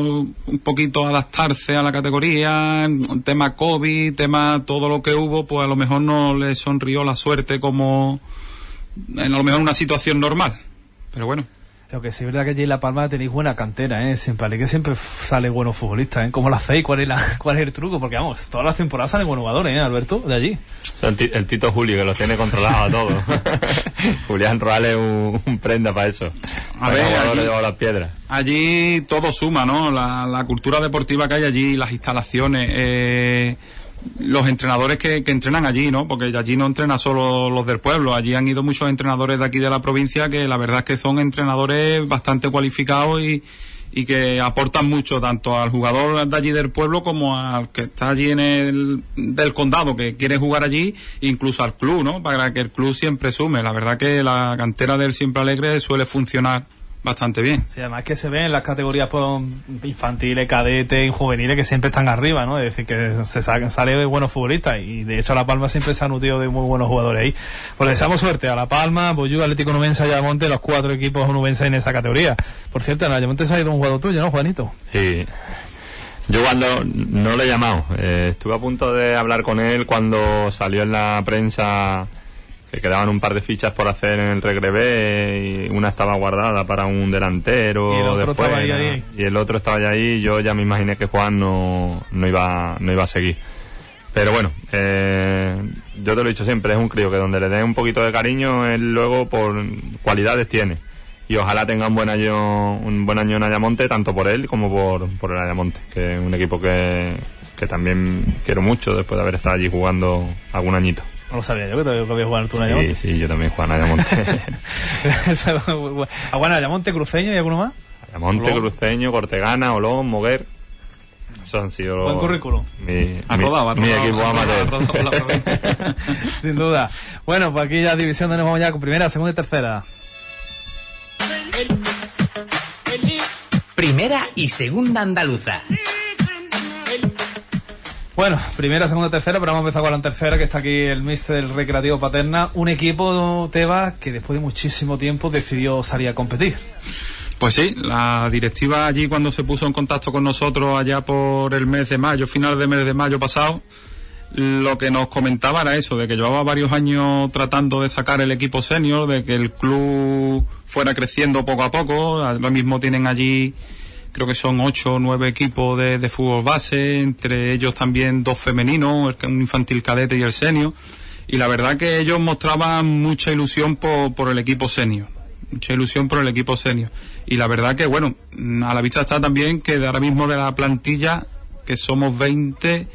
un poquito adaptarse a la categoría, tema COVID, tema todo lo que hubo, pues a lo mejor no le sonrió la suerte como en a lo mejor una situación normal. Pero bueno. Lo que sí es verdad que allí en La Palma tenéis buena cantera, ¿eh? Siempre, que siempre sale buenos futbolistas, ¿eh? ¿Cómo lo hacéis? ¿Cuál es, la, ¿Cuál es el truco? Porque vamos, todas las temporadas salen buenos jugadores, ¿eh, Alberto? De allí. El, t- el Tito Julio, que los tiene controlados a todos. Julián Roales es un, un prenda para eso. A ver, allí, de las piedras. Allí todo suma, ¿no? La, la cultura deportiva que hay allí, las instalaciones, eh... los entrenadores que, que entrenan allí, ¿no? Porque allí no entrenan solo los del pueblo, allí han ido muchos entrenadores de aquí de la provincia que la verdad es que son entrenadores bastante cualificados y, y que aportan mucho tanto al jugador de allí del pueblo como al que está allí en el del condado que quiere jugar allí, incluso al club, ¿no? Para que el club siempre sume. La verdad que la cantera del Siempre Alegre suele funcionar bastante bien. Sí, además que se ve en las categorías pues, infantiles, cadetes y juveniles que siempre están arriba, ¿no? Es decir, que se sale, sale buenos futbolistas y de hecho La Palma siempre se ha nutrido de muy buenos jugadores ahí. Pues le deseamos suerte a La Palma, Boyú, Atlético Nubense y Ayamonte, los cuatro equipos nubenses en esa categoría. Por cierto, en Ayamonte se ha ido un jugador tuyo, ¿no, Juanito? Sí. Yo cuando no lo he llamado, eh, estuve a punto de hablar con él cuando salió en la prensa que quedaban un par de fichas por hacer en el Regre B y una estaba guardada para un delantero y el otro después, estaba ahí, ahí. y el otro estaba ya ahí. Yo ya me imaginé que Juan no, no iba no iba a seguir, pero bueno, eh, yo te lo he dicho siempre, es un crío que donde le den un poquito de cariño él luego por cualidades tiene y ojalá tenga un buen año un buen año en Ayamonte, tanto por él como por, por el Ayamonte, que es un equipo que, que también quiero mucho después de haber estado allí jugando algún añito. No lo sabía yo, que todavía había jugado tú en Ayamonte. Sí, sí, yo también juego en Ayamonte. ¿A bueno, Ayamonte, Cruceño y alguno más? Ayamonte, Olón. Cruceño, Cortegana, Olón, Moguer. Esos han sido... Buen currículum. Mi, ha mi, rodado, ha mi rodado, equipo ha amateur. rodado, ha rodado Sin duda. Bueno, pues aquí ya división de nos vamos ya con primera, segunda y tercera. Primera y segunda andaluza. Bueno, primera, segunda, tercera, pero vamos a empezar con la tercera, que está aquí el míster del Recreativo Paterna. Un equipo, Tebas, que después de muchísimo tiempo decidió salir a competir. Pues sí, la directiva allí cuando se puso en contacto con nosotros allá por el mes de mayo, final del mes de mayo pasado, lo que nos comentaba era eso, de que llevaba varios años tratando de sacar el equipo senior, de que el club fuera creciendo poco a poco. Ahora mismo tienen allí, creo que son ocho o nueve equipos de, de fútbol base, entre ellos también dos femeninos, un infantil cadete y el senior. Y la verdad que ellos mostraban mucha ilusión por, por el equipo senior. Mucha ilusión por el equipo senior. Y la verdad que, bueno, a la vista está también que de ahora mismo de la plantilla, que somos veinte,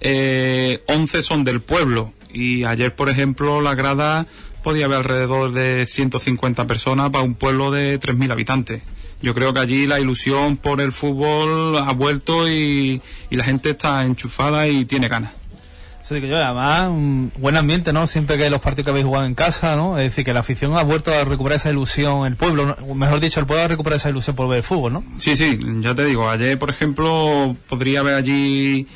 eh, once son del pueblo. Y ayer, por ejemplo, la grada podía haber alrededor de ciento cincuenta personas para un pueblo de tres mil habitantes. Yo creo que allí la ilusión por el fútbol ha vuelto y, y la gente está enchufada y tiene ganas. Eso digo yo, además, un buen ambiente, ¿no? Siempre que los partidos que habéis jugado en casa, ¿no? Es decir, que la afición ha vuelto a recuperar esa ilusión, el pueblo, ¿no? Mejor dicho, el pueblo ha recuperado esa ilusión por ver el fútbol, ¿no? Sí, sí, ya te digo, ayer, por ejemplo, podría haber allí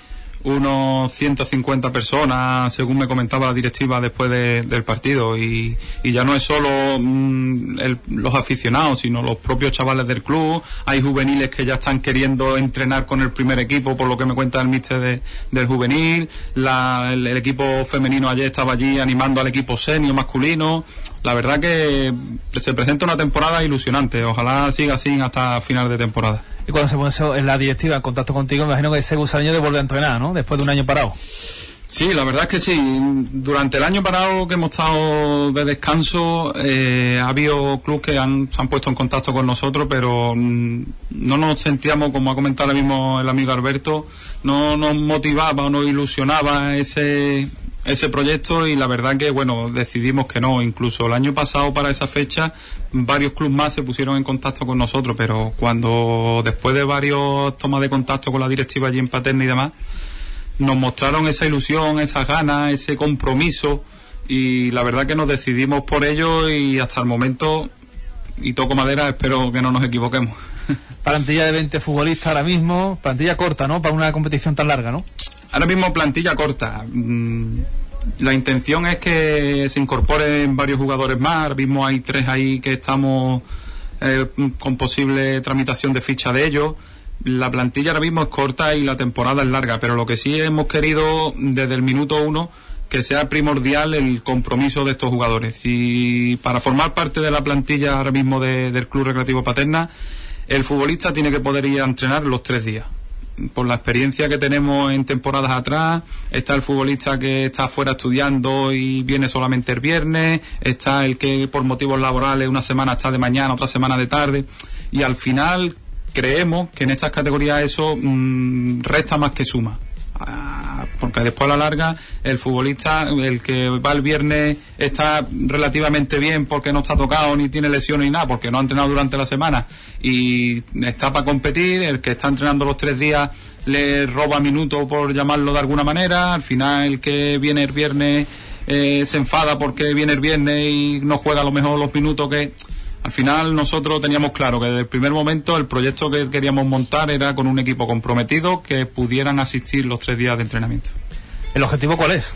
unos ciento cincuenta personas, según me comentaba la directiva después de, del partido, y, y ya no es solo mmm, el, los aficionados, sino los propios chavales del club. Hay juveniles que ya están queriendo entrenar con el primer equipo, por lo que me cuenta el míster de, del juvenil. La, el, el equipo femenino ayer estaba allí animando al equipo senior masculino. La verdad que se presenta una temporada ilusionante, ojalá siga así hasta final de temporada. Y cuando se puso en la directiva en contacto contigo, me imagino que ese gusanillo de volver a entrenar, ¿no? Después de un año parado. Sí, la verdad es que sí. Durante el año parado que hemos estado de descanso, eh, ha habido clubes que han, se han puesto en contacto con nosotros, pero mm, no nos sentíamos, como ha comentado ahora mismo el amigo Alberto, no nos motivaba o nos ilusionaba ese ese proyecto, y la verdad que, bueno, decidimos que no. Incluso el año pasado, para esa fecha, varios clubes más se pusieron en contacto con nosotros, pero cuando, después de varios tomas de contacto con la directiva allí en Paterna y demás, nos mostraron esa ilusión, esas ganas, ese compromiso, y la verdad que nos decidimos por ello y hasta el momento, y toco madera, espero que no nos equivoquemos. Plantilla de veinte futbolistas ahora mismo, plantilla corta, ¿no? Para una competición tan larga, ¿no? Ahora mismo plantilla corta. La intención es que se incorporen varios jugadores más. Ahora mismo hay tres ahí que estamos eh, con posible tramitación de ficha de ellos. La plantilla ahora mismo es corta y la temporada es larga, pero lo que sí hemos querido desde el minuto uno que sea primordial el compromiso de estos jugadores. Y para formar parte de la plantilla ahora mismo de, del Club Recreativo Paterna, el futbolista tiene que poder ir a entrenar los tres días. Por la experiencia que tenemos en temporadas atrás, está el futbolista que está fuera estudiando y viene solamente el viernes, está el que por motivos laborales una semana está de mañana, otra semana de tarde, y al final creemos que en estas categorías eso mmm, resta más que suma. Ah, porque después a la larga el futbolista, el que va el viernes, está relativamente bien porque no está tocado ni tiene lesiones ni nada, porque no ha entrenado durante la semana y está para competir. El que está entrenando los tres días le roba minutos, por llamarlo de alguna manera. Al final el que viene el viernes eh, se enfada porque viene el viernes y no juega a lo mejor los minutos que... Al final nosotros teníamos claro que desde el primer momento el proyecto que queríamos montar era con un equipo comprometido que pudieran asistir los tres días de entrenamiento. ¿El objetivo cuál es?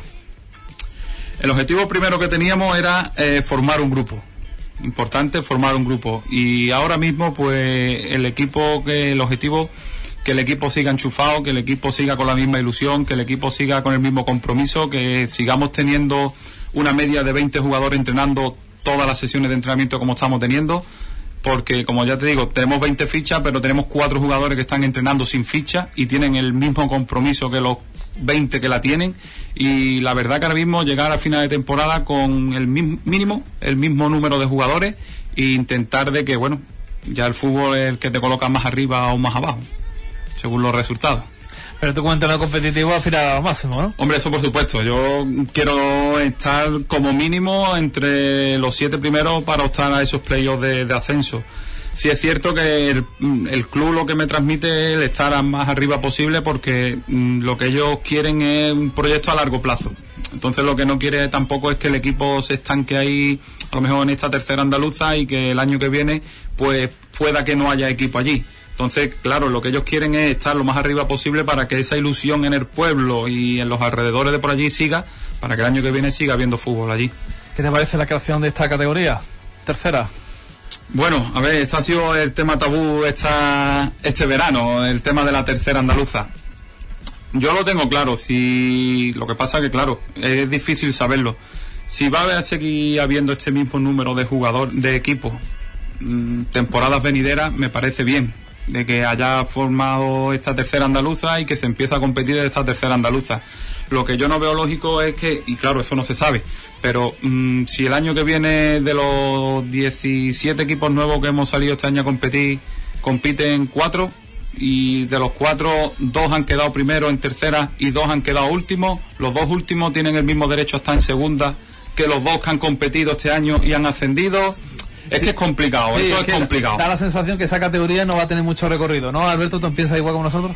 El objetivo primero que teníamos era eh, formar un grupo. Importante formar un grupo. Y ahora mismo pues el equipo, que el objetivo, que el equipo siga enchufado, que el equipo siga con la misma ilusión, que el equipo siga con el mismo compromiso, que sigamos teniendo una media de veinte jugadores entrenando todas las sesiones de entrenamiento como estamos teniendo, porque como ya te digo, tenemos veinte fichas, pero tenemos cuatro jugadores que están entrenando sin ficha y tienen el mismo compromiso que los veinte que la tienen, y la verdad que ahora mismo llegar a final de temporada con el mismo, mínimo, el mismo número de jugadores e intentar de que, bueno, ya el fútbol es el que te coloca más arriba o más abajo, según los resultados. Pero tú cuentas en el competitivo aspirar a lo máximo, ¿no? Hombre, eso por supuesto. Yo quiero estar como mínimo entre los siete primeros para optar a esos playoffs de, de ascenso. Sí es cierto que el, el club lo que me transmite es el estar más arriba posible, porque mm, lo que ellos quieren es un proyecto a largo plazo. Entonces lo que no quiere tampoco es que el equipo se estanque ahí, a lo mejor en esta tercera andaluza, y que el año que viene pues pueda que no haya equipo allí. Entonces, claro, lo que ellos quieren es estar lo más arriba posible para que esa ilusión en el pueblo y en los alrededores de por allí siga, para que el año que viene siga habiendo fútbol allí. ¿Qué te parece la creación de esta categoría? Tercera. Bueno, a ver, este ha sido el tema tabú esta, este verano, el tema de la tercera andaluza. Yo lo tengo claro, si lo que pasa que, claro, es difícil saberlo. Si va a seguir habiendo este mismo número de jugadores, de equipos, mmm, temporadas venideras, me parece bien, de que haya formado esta tercera andaluza y que se empiece a competir de esta tercera andaluza. Lo que yo no veo lógico es que, y claro, eso no se sabe, pero mmm, si el año que viene de los diecisiete equipos nuevos que hemos salido este año a competir, compiten cuatro, y de los cuatro, dos han quedado primero en tercera y dos han quedado últimos, los dos últimos tienen el mismo derecho a estar en segunda que los dos que han competido este año y han ascendido. Es que es complicado, sí, eso es, es complicado. Da la sensación que esa categoría no va a tener mucho recorrido, ¿no? Alberto, ¿tú piensas igual como nosotros?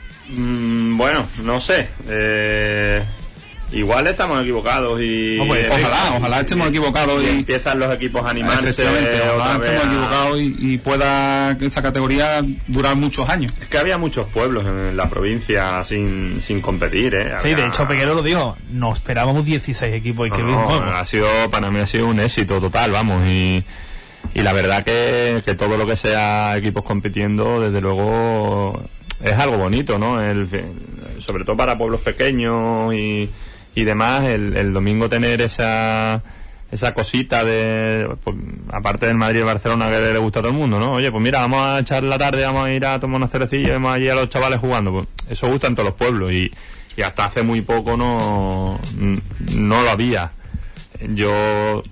Mm, bueno, no sé. Eh, igual estamos equivocados y... No, pues, ojalá, eh, ojalá estemos equivocados. Y, y empiezan los equipos a animarse. Ojalá estemos equivocados y, y pueda esta categoría durar muchos años. Es que había muchos pueblos en la provincia sin, sin competir, ¿eh? Había... Sí, de hecho, Peguero lo dijo, nos esperábamos dieciséis equipos. Y no, que no, ha sido, para mí ha sido un éxito total, vamos, y... Y la verdad que, que todo lo que sea equipos compitiendo, desde luego, es algo bonito, ¿no? El, sobre todo para pueblos pequeños y, y demás, el, el domingo tener esa esa cosita de, pues, aparte del Madrid y Barcelona que le gusta a todo el mundo, ¿no? Oye, pues mira, vamos a echar la tarde, vamos a ir a tomar una cervecilla y vemos allí a los chavales jugando. Pues eso gusta en todos los pueblos y, y hasta hace muy poco no, no lo había. Yo...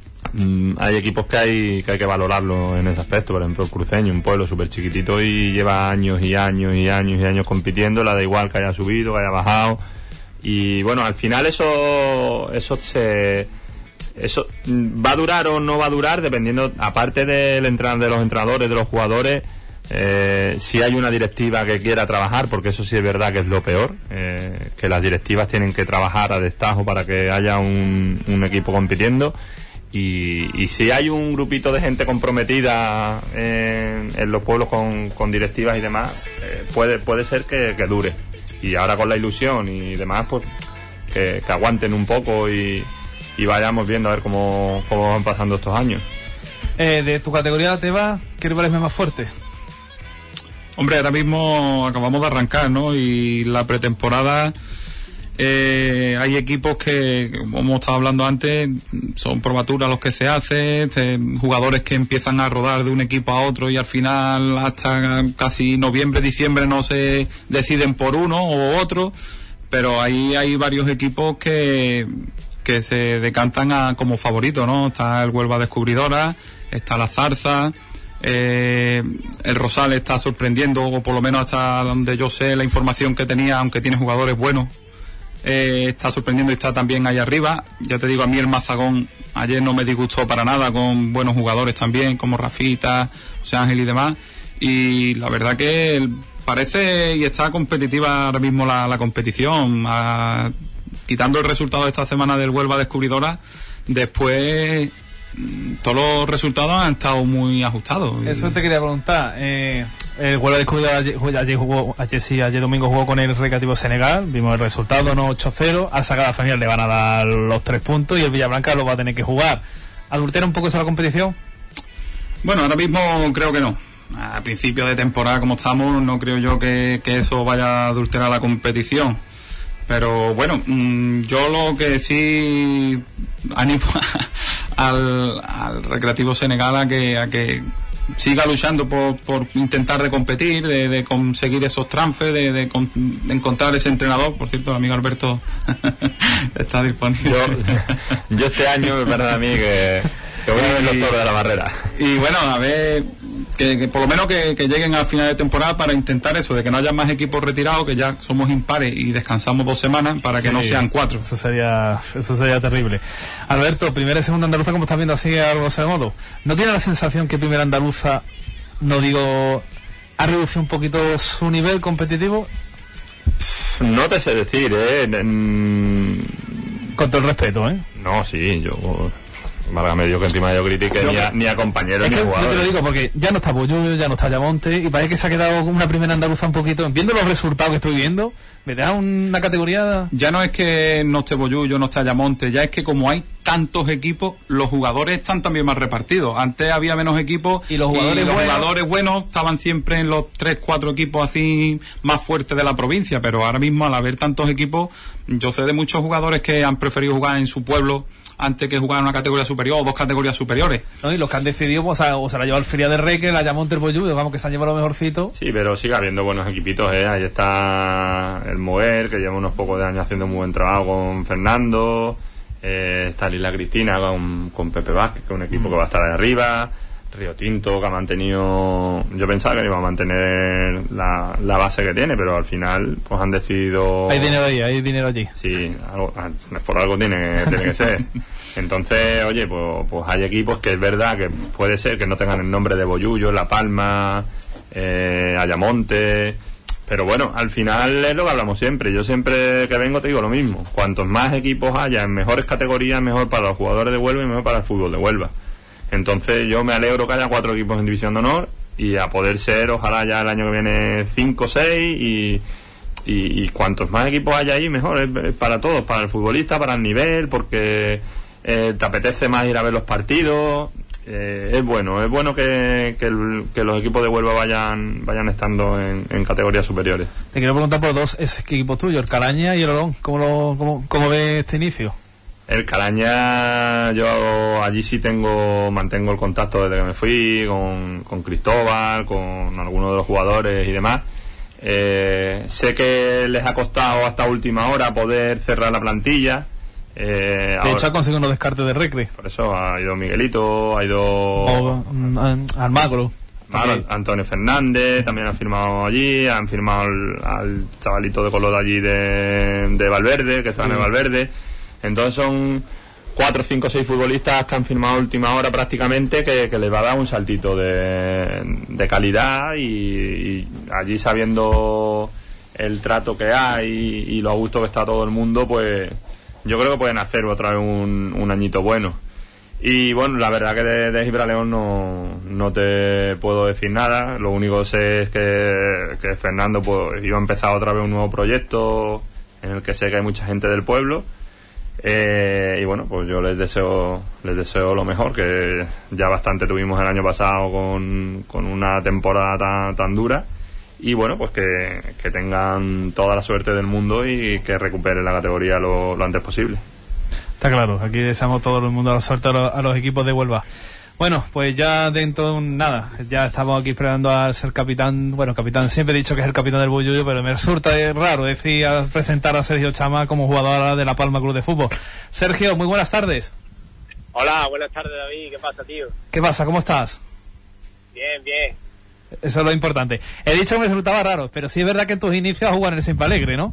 hay equipos que hay que hay que valorarlo en ese aspecto. Por ejemplo, el Cruceño, un pueblo súper chiquitito y lleva años y años y años y años compitiendo, la da igual que haya subido, que haya bajado, y bueno, al final eso eso se eso va a durar o no va a durar dependiendo, aparte del entrenador, de los entrenadores, de los jugadores, Eh, si hay una directiva que quiera trabajar, porque eso sí es verdad que es lo peor, eh, que las directivas tienen que trabajar a destajo para que haya un, un equipo compitiendo, y, y si hay un grupito de gente comprometida en, en los pueblos con, con directivas y demás, eh, puede puede ser que, que dure, y ahora con la ilusión y demás, pues que, que aguanten un poco y, y vayamos viendo a ver cómo, cómo van pasando estos años. Eh, de tu categoría te va, ¿qué rival es más fuerte? Hombre, ahora mismo acabamos de arrancar, ¿no? Y la pretemporada, eh, hay equipos que, como hemos estado hablando antes, son probaturas los que se hacen, eh, jugadores que empiezan a rodar de un equipo a otro y al final hasta casi noviembre, diciembre no se deciden por uno u otro, pero ahí hay varios equipos que, que se decantan a, como favoritos, ¿no? Está el Huelva Descubridora, está la Zarza. Eh, el Rosal está sorprendiendo, o por lo menos hasta donde yo sé la información que tenía, aunque tiene jugadores buenos, eh, está sorprendiendo y está también ahí arriba. Ya te digo, a mí el Mazagón ayer no me disgustó para nada, con buenos jugadores también, como Rafita, José Ángel y demás, y la verdad que parece y está competitiva ahora mismo la, la competición, a, quitando el resultado de esta semana del Huelva Descubridora, después todos los resultados han estado muy ajustados. Eso te quería preguntar. Eh, el Huelva Descubridora ayer, ayer jugó, ayer sí, ayer domingo jugó con el Recreativo Senegal, vimos el resultado, no ocho cero, al sacar a la familia le van a dar los tres puntos y el Villablanca lo va a tener que jugar. ¿Adultera un poco esa la competición? Bueno, ahora mismo creo que no. A principio de temporada como estamos, no creo yo que, que eso vaya a adulterar la competición. Pero bueno, mmm, yo lo que sí animo al, al Recreativo Senegal a que, a que siga luchando por, por intentar de competir, de, de conseguir esos transfers, de, de, de encontrar ese entrenador. Por cierto, el amigo Alberto está disponible. Yo, yo este año me parece a mí que, que voy a ver los toros de la barrera. Y bueno, a ver, que, que por lo menos que, que lleguen al final de temporada para intentar eso, de que no haya más equipos retirados, que ya somos impares y descansamos dos semanas para que sí, no sean cuatro. Eso sería eso sería terrible. Alberto, primera y segunda andaluza, como estás viendo así a algo de modo, ¿no tiene la sensación que primera andaluza, no digo, ha reducido un poquito su nivel competitivo? No te sé decir, eh. Con todo el respeto, eh. No, sí, yo... Válgame Dios que encima yo critique ni a, ni a compañeros es ni que a jugadores. Yo te lo digo porque ya no está Bollullo, ya no está Ayamonte, y parece que se ha quedado una primera andaluza un poquito. Viendo los resultados que estoy viendo, me da una categoría. Ya no es que no esté Bollullo, no esté Ayamonte, ya es que como hay tantos equipos, los jugadores están también más repartidos. Antes había menos equipos y los jugadores, y los buenos, jugadores buenos estaban siempre en los tres, cuatro equipos así más fuertes de la provincia, pero ahora mismo al haber tantos equipos, yo sé de muchos jugadores que han preferido jugar en su pueblo antes que jugar en una categoría superior o dos categorías superiores. No, y los que han decidido, pues, o se la ha llevado el Feria de Rey, que la Ayamonte, el Bollullo, vamos, que se han llevado lo mejorcito. Sí, pero sigue habiendo buenos equipitos, ¿eh? Ahí está el Moer, que lleva unos pocos de años haciendo muy buen trabajo con Fernando. Eh, está Lila Cristina con, con Pepe Vázquez, que es un equipo mm. que va a estar ahí arriba. Río Tinto, que ha mantenido... Yo pensaba que iba a mantener la, la base que tiene, pero al final pues han decidido... Hay dinero ahí, hay dinero allí. Sí, algo, por algo tiene, tiene que ser. Entonces, oye, pues, pues hay equipos que es verdad que puede ser que no tengan el nombre de Bollullo, La Palma, eh, Ayamonte... Pero bueno, al final es lo que hablamos siempre. Yo siempre que vengo te digo lo mismo. Cuantos más equipos haya en mejores categorías, mejor para los jugadores de Huelva y mejor para el fútbol de Huelva. Entonces yo me alegro que haya cuatro equipos en División de Honor y a poder ser, ojalá ya el año que viene cinco o seis y, y, y cuantos más equipos haya ahí mejor, es, es para todos, para el futbolista, para el nivel, porque eh, te apetece más ir a ver los partidos, eh, es bueno, es bueno que, que, el, que los equipos de Huelva vayan vayan estando en, en categorías superiores. Te quiero preguntar por dos equipos tuyos, el Caraña y el Olón, ¿cómo, lo, cómo, cómo ves este inicio? El Caraña, yo allí sí tengo, mantengo el contacto desde que me fui, con, con Cristóbal, con algunos de los jugadores y demás. Eh, sé que les ha costado hasta última hora poder cerrar la plantilla. Eh, de ahora, hecho ha conseguido unos descartes de Recre. Por eso ha ido Miguelito, ha ido... O, um, Almagro. Vale, Antonio Fernández también ha firmado allí, han firmado al, al chavalito de color allí de, de Valverde, que está sí. en el Valverde. Entonces son cuatro, cinco, seis futbolistas que han firmado a última hora prácticamente, que, que les va a dar un saltito de, de calidad, y, y allí, sabiendo el trato que hay y, y lo a gusto que está todo el mundo, pues yo creo que pueden hacer otra vez un, un añito bueno. Y bueno, la verdad que de, de Gibraleón no, no te puedo decir nada. Lo único que sé es que, que Fernando pues iba a empezar otra vez un nuevo proyecto en el que sé que hay mucha gente del pueblo. Eh, y bueno, pues yo les deseo les deseo lo mejor, que ya bastante tuvimos el año pasado con, con una temporada tan, tan dura, y bueno, pues que, que tengan toda la suerte del mundo y que recuperen la categoría lo, lo antes posible. Está claro, aquí deseamos todo el mundo la suerte a los, a los equipos de Huelva. Bueno, pues ya dentro de un, nada, ya estamos aquí esperando a ser capitán. Bueno, capitán, siempre he dicho que es el capitán del Bullullo, pero me resulta raro decir, a presentar a Sergio Chama como jugador de La Palma Club de Fútbol. Sergio, muy buenas tardes. Hola, buenas tardes, David. ¿Qué pasa, tío? ¿Qué pasa? ¿Cómo estás? Bien, bien. Eso es lo importante. He dicho que me resultaba raro, pero sí es verdad que en tus inicios jugar en el Siempre Alegre, ¿no?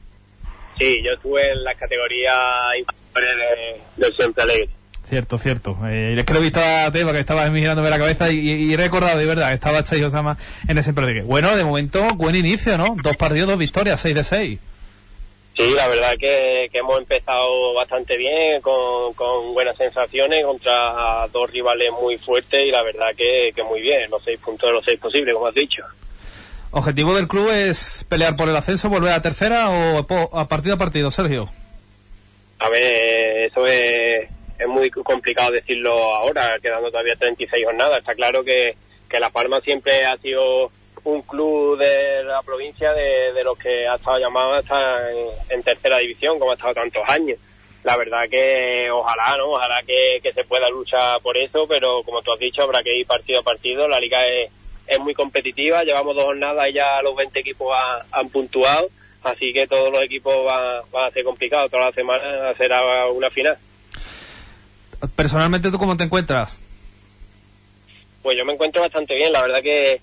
Sí, yo estuve en las categorías inferiores del Siempre Alegre. Cierto, cierto. Eh, es que lo he visto a Teba, que estaba mirándome la cabeza, y, y he recordado, de verdad, que estaba Sergio Chama en el Siempre Alegre. Bueno, de momento, buen inicio, ¿no? Dos partidos, dos victorias, seis de seis. Sí, la verdad que, que hemos empezado bastante bien, con, con buenas sensaciones contra dos rivales muy fuertes, y la verdad que, que muy bien, los seis puntos de los seis posibles, como has dicho. ¿Objetivo del club es pelear por el ascenso, volver a tercera, o a partido a partido, Sergio? A ver, eso es... es muy complicado decirlo ahora, quedando todavía treinta y seis jornadas. Está claro que, que La Palma siempre ha sido un club de la provincia de, de los que ha estado llamado a estar en, en tercera división, como ha estado tantos años. La verdad que ojalá, ¿no? Ojalá que, que se pueda luchar por eso, pero como tú has dicho, habrá que ir partido a partido. La liga es, es muy competitiva, llevamos dos jornadas y ya los veinte equipos ha, han puntuado, así que todos los equipos van, van a ser complicados. Todas las semanas será una final. Personalmente, ¿tú cómo te encuentras? Pues yo me encuentro bastante bien, la verdad que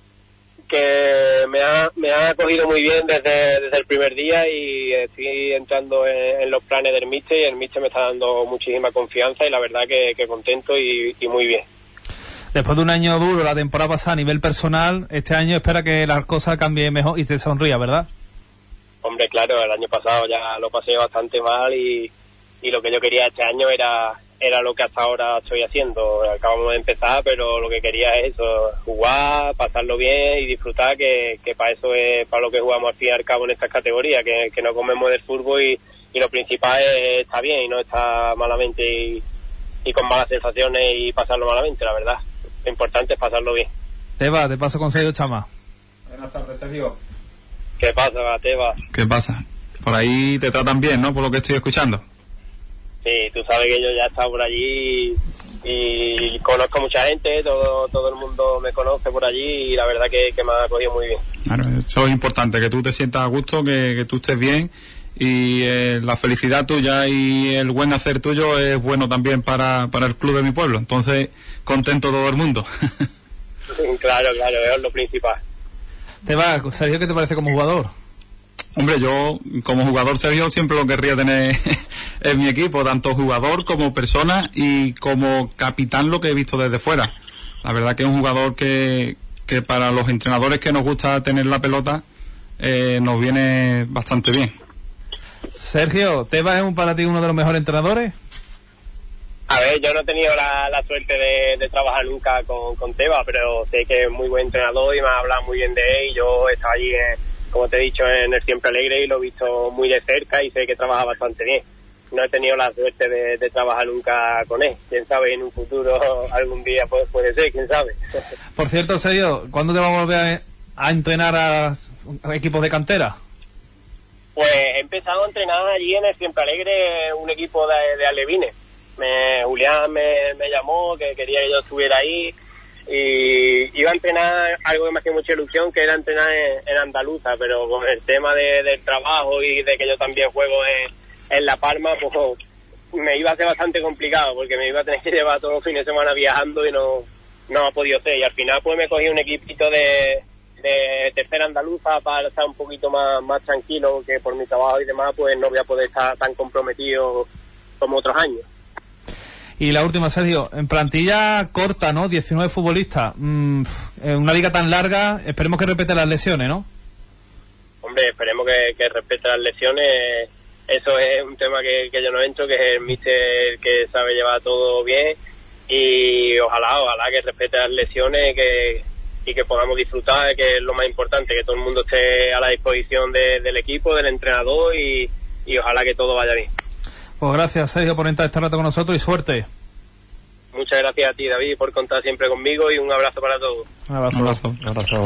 que me ha, me ha acogido muy bien desde, desde el primer día, y estoy entrando en, en los planes del míster, y el míster me está dando muchísima confianza, y la verdad que, que contento y, y muy bien. Después de un año duro, la temporada pasada a nivel personal, este año espera que las cosas cambien mejor y te sonría, ¿verdad? Hombre, claro, el año pasado ya lo pasé bastante mal, y, y lo que yo quería este año era... era lo que hasta ahora estoy haciendo. Acabamos de empezar, pero lo que quería es eso, jugar, pasarlo bien y disfrutar, que, que para eso es para lo que jugamos al fin y al cabo en estas categorías, que, que no comemos del fútbol, y, y lo principal es estar bien y no estar malamente y, y con malas sensaciones y pasarlo malamente, la verdad. Lo importante es pasarlo bien. Teba, te paso con Sergio Chama. Buenas tardes, Sergio. ¿Qué pasa, Teba? ¿Qué pasa? Por ahí te tratan bien, ¿no? Por lo que estoy escuchando. Sí, tú sabes que yo ya he estado por allí y, y conozco mucha gente, todo todo el mundo me conoce por allí, y la verdad que, que me ha acogido muy bien. Claro, eso es importante, que tú te sientas a gusto, que, que tú estés bien, y eh, la felicidad tuya y el buen hacer tuyo es bueno también para, para el club de mi pueblo. Entonces, contento todo el mundo. Claro, claro, es lo principal. Teba, Sergio, ¿qué te parece como jugador? Hombre, yo como jugador, Sergio, siempre lo querría tener en mi equipo, tanto jugador como persona y como capitán, lo que he visto desde fuera. La verdad que es un jugador que, que para los entrenadores que nos gusta tener la pelota, eh, nos viene bastante bien. Sergio, ¿Teba es un, para ti uno de los mejores entrenadores? A ver, yo no he tenido la, la suerte de, de trabajar nunca con, con Teba, pero sé que es muy buen entrenador y me ha hablado muy bien de él, y yo he estado allí en... como te he dicho, en el Siempre Alegre, y lo he visto muy de cerca y sé que trabaja bastante bien. No he tenido la suerte de, de trabajar nunca con él. Quién sabe, en un futuro, algún día puede, puede ser, quién sabe. Por cierto, Sergio, ¿cuándo te vamos a volver a, a entrenar a, a equipos de cantera? Pues he empezado a entrenar allí en el Siempre Alegre, un equipo de, de alevines. Me, Julián me, me llamó, que quería que yo estuviera ahí, y iba a entrenar algo que me hacía mucha ilusión, que era entrenar en, en Andaluza, pero con el tema de, del trabajo y de que yo también juego en, en La Palma, pues me iba a ser bastante complicado, porque me iba a tener que llevar todos los fines de semana viajando, y no, no ha podido ser, y al final pues me cogí un equipito de, de tercera andaluza para estar un poquito más, más tranquilo, que por mi trabajo y demás pues no voy a poder estar tan comprometido como otros años. Y la última, Sergio, en plantilla corta, ¿no? diecinueve futbolistas. Mm, en una liga tan larga, esperemos que respete las lesiones, ¿no? Hombre, esperemos que, que respete las lesiones. Eso es un tema que, que yo no entro, que es el míster que sabe llevar todo bien. Y ojalá, ojalá que respete las lesiones que, y que podamos disfrutar, que es lo más importante, que todo el mundo esté a la disposición de, del equipo, del entrenador y, y ojalá que todo vaya bien. Pues gracias, Sergio, por entrar este rato con nosotros y suerte. Muchas gracias a ti, David, por contar siempre conmigo y un abrazo para todos. Un abrazo. Un abrazo. Un abrazo.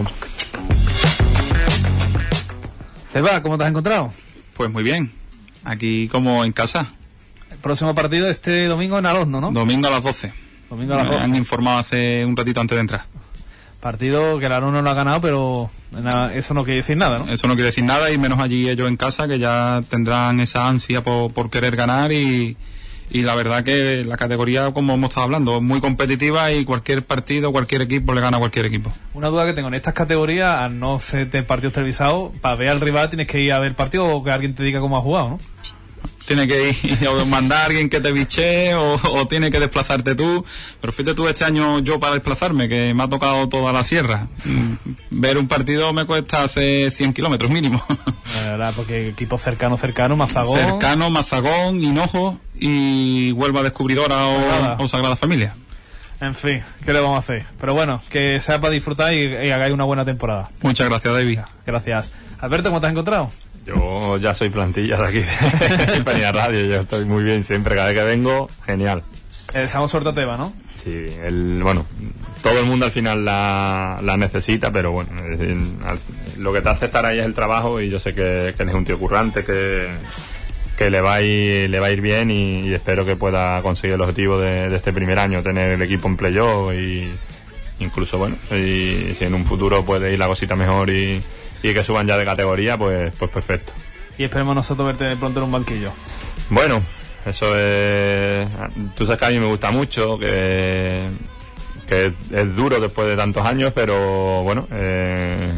Eva, ¿cómo te has encontrado? Pues muy bien, aquí como en casa. El próximo partido este domingo en Alosno, ¿no? Domingo a las doce. Domingo a las Me doce. han informado hace un ratito antes de entrar. Partido que el Alosno no ha ganado, pero nada, eso no quiere decir nada, ¿no? Eso no quiere decir nada, y menos allí ellos en casa, que ya tendrán esa ansia por, por querer ganar, y, y la verdad que la categoría, como hemos estado hablando, es muy competitiva y cualquier partido, cualquier equipo le gana a cualquier equipo. Una duda que tengo, en estas categorías, al no ser de partidos televisados, para ver al rival tienes que ir a ver el partido o que alguien te diga cómo ha jugado, ¿no? Tiene que ir o mandar a alguien que te biche o, o tiene que desplazarte tú. Pero fíjate tú este año yo para desplazarme, que me ha tocado toda la sierra. Mm, Ver un partido me cuesta hace cien kilómetros mínimo. La verdad, porque equipos cercanos, cercanos, Mazagón... Cercano, Mazagón, Hinojo y Huelva Descubridora Sagrada. o, o Sagrada Familia. En fin, ¿qué le vamos a hacer? Pero bueno, que sea para disfrutar y, y hagáis una buena temporada. Muchas gracias, David. Gracias. Alberto, ¿cómo te has encontrado? Yo ya soy plantilla de aquí de Peña Radio, yo estoy muy bien siempre, cada vez que vengo, genial. Eh, deseamos suerte a Teba, ¿no? Sí, el, bueno, todo el mundo al final la, la necesita, pero bueno, es decir, al, lo que te hace estar ahí es el trabajo, y yo sé que, que él es un tío currante, que, que le va a ir, le va a ir bien, y, y espero que pueda conseguir el objetivo de, de este primer año, tener el equipo en playoff, y incluso, bueno, y si en un futuro puede ir la cosita mejor y y que suban ya de categoría, pues pues perfecto. Y esperemos nosotros verte pronto en un banquillo. Bueno, eso es... Tú sabes que a mí me gusta mucho, que, que es, es duro después de tantos años, pero bueno, eh,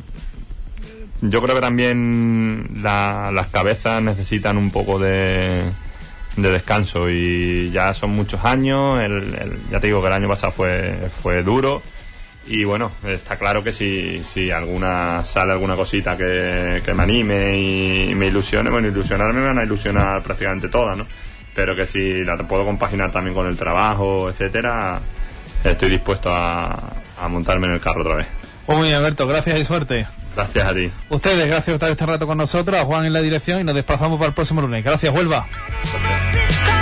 yo creo que también la, las cabezas necesitan un poco de, de descanso, y ya son muchos años, el, el, ya te digo que el año pasado fue, fue duro. Y bueno, está claro que si, si alguna sale alguna cosita que, que me anime y me ilusione, bueno, ilusionarme me van a ilusionar prácticamente todas, ¿no? Pero que si la puedo compaginar también con el trabajo, etcétera, estoy dispuesto a, a montarme en el carro otra vez. Pues muy bien, Alberto, gracias y suerte. Gracias a ti. Ustedes, gracias por estar este rato con nosotros, a Juan en la dirección, y nos desplazamos para el próximo lunes. Gracias, Huelva. Gracias.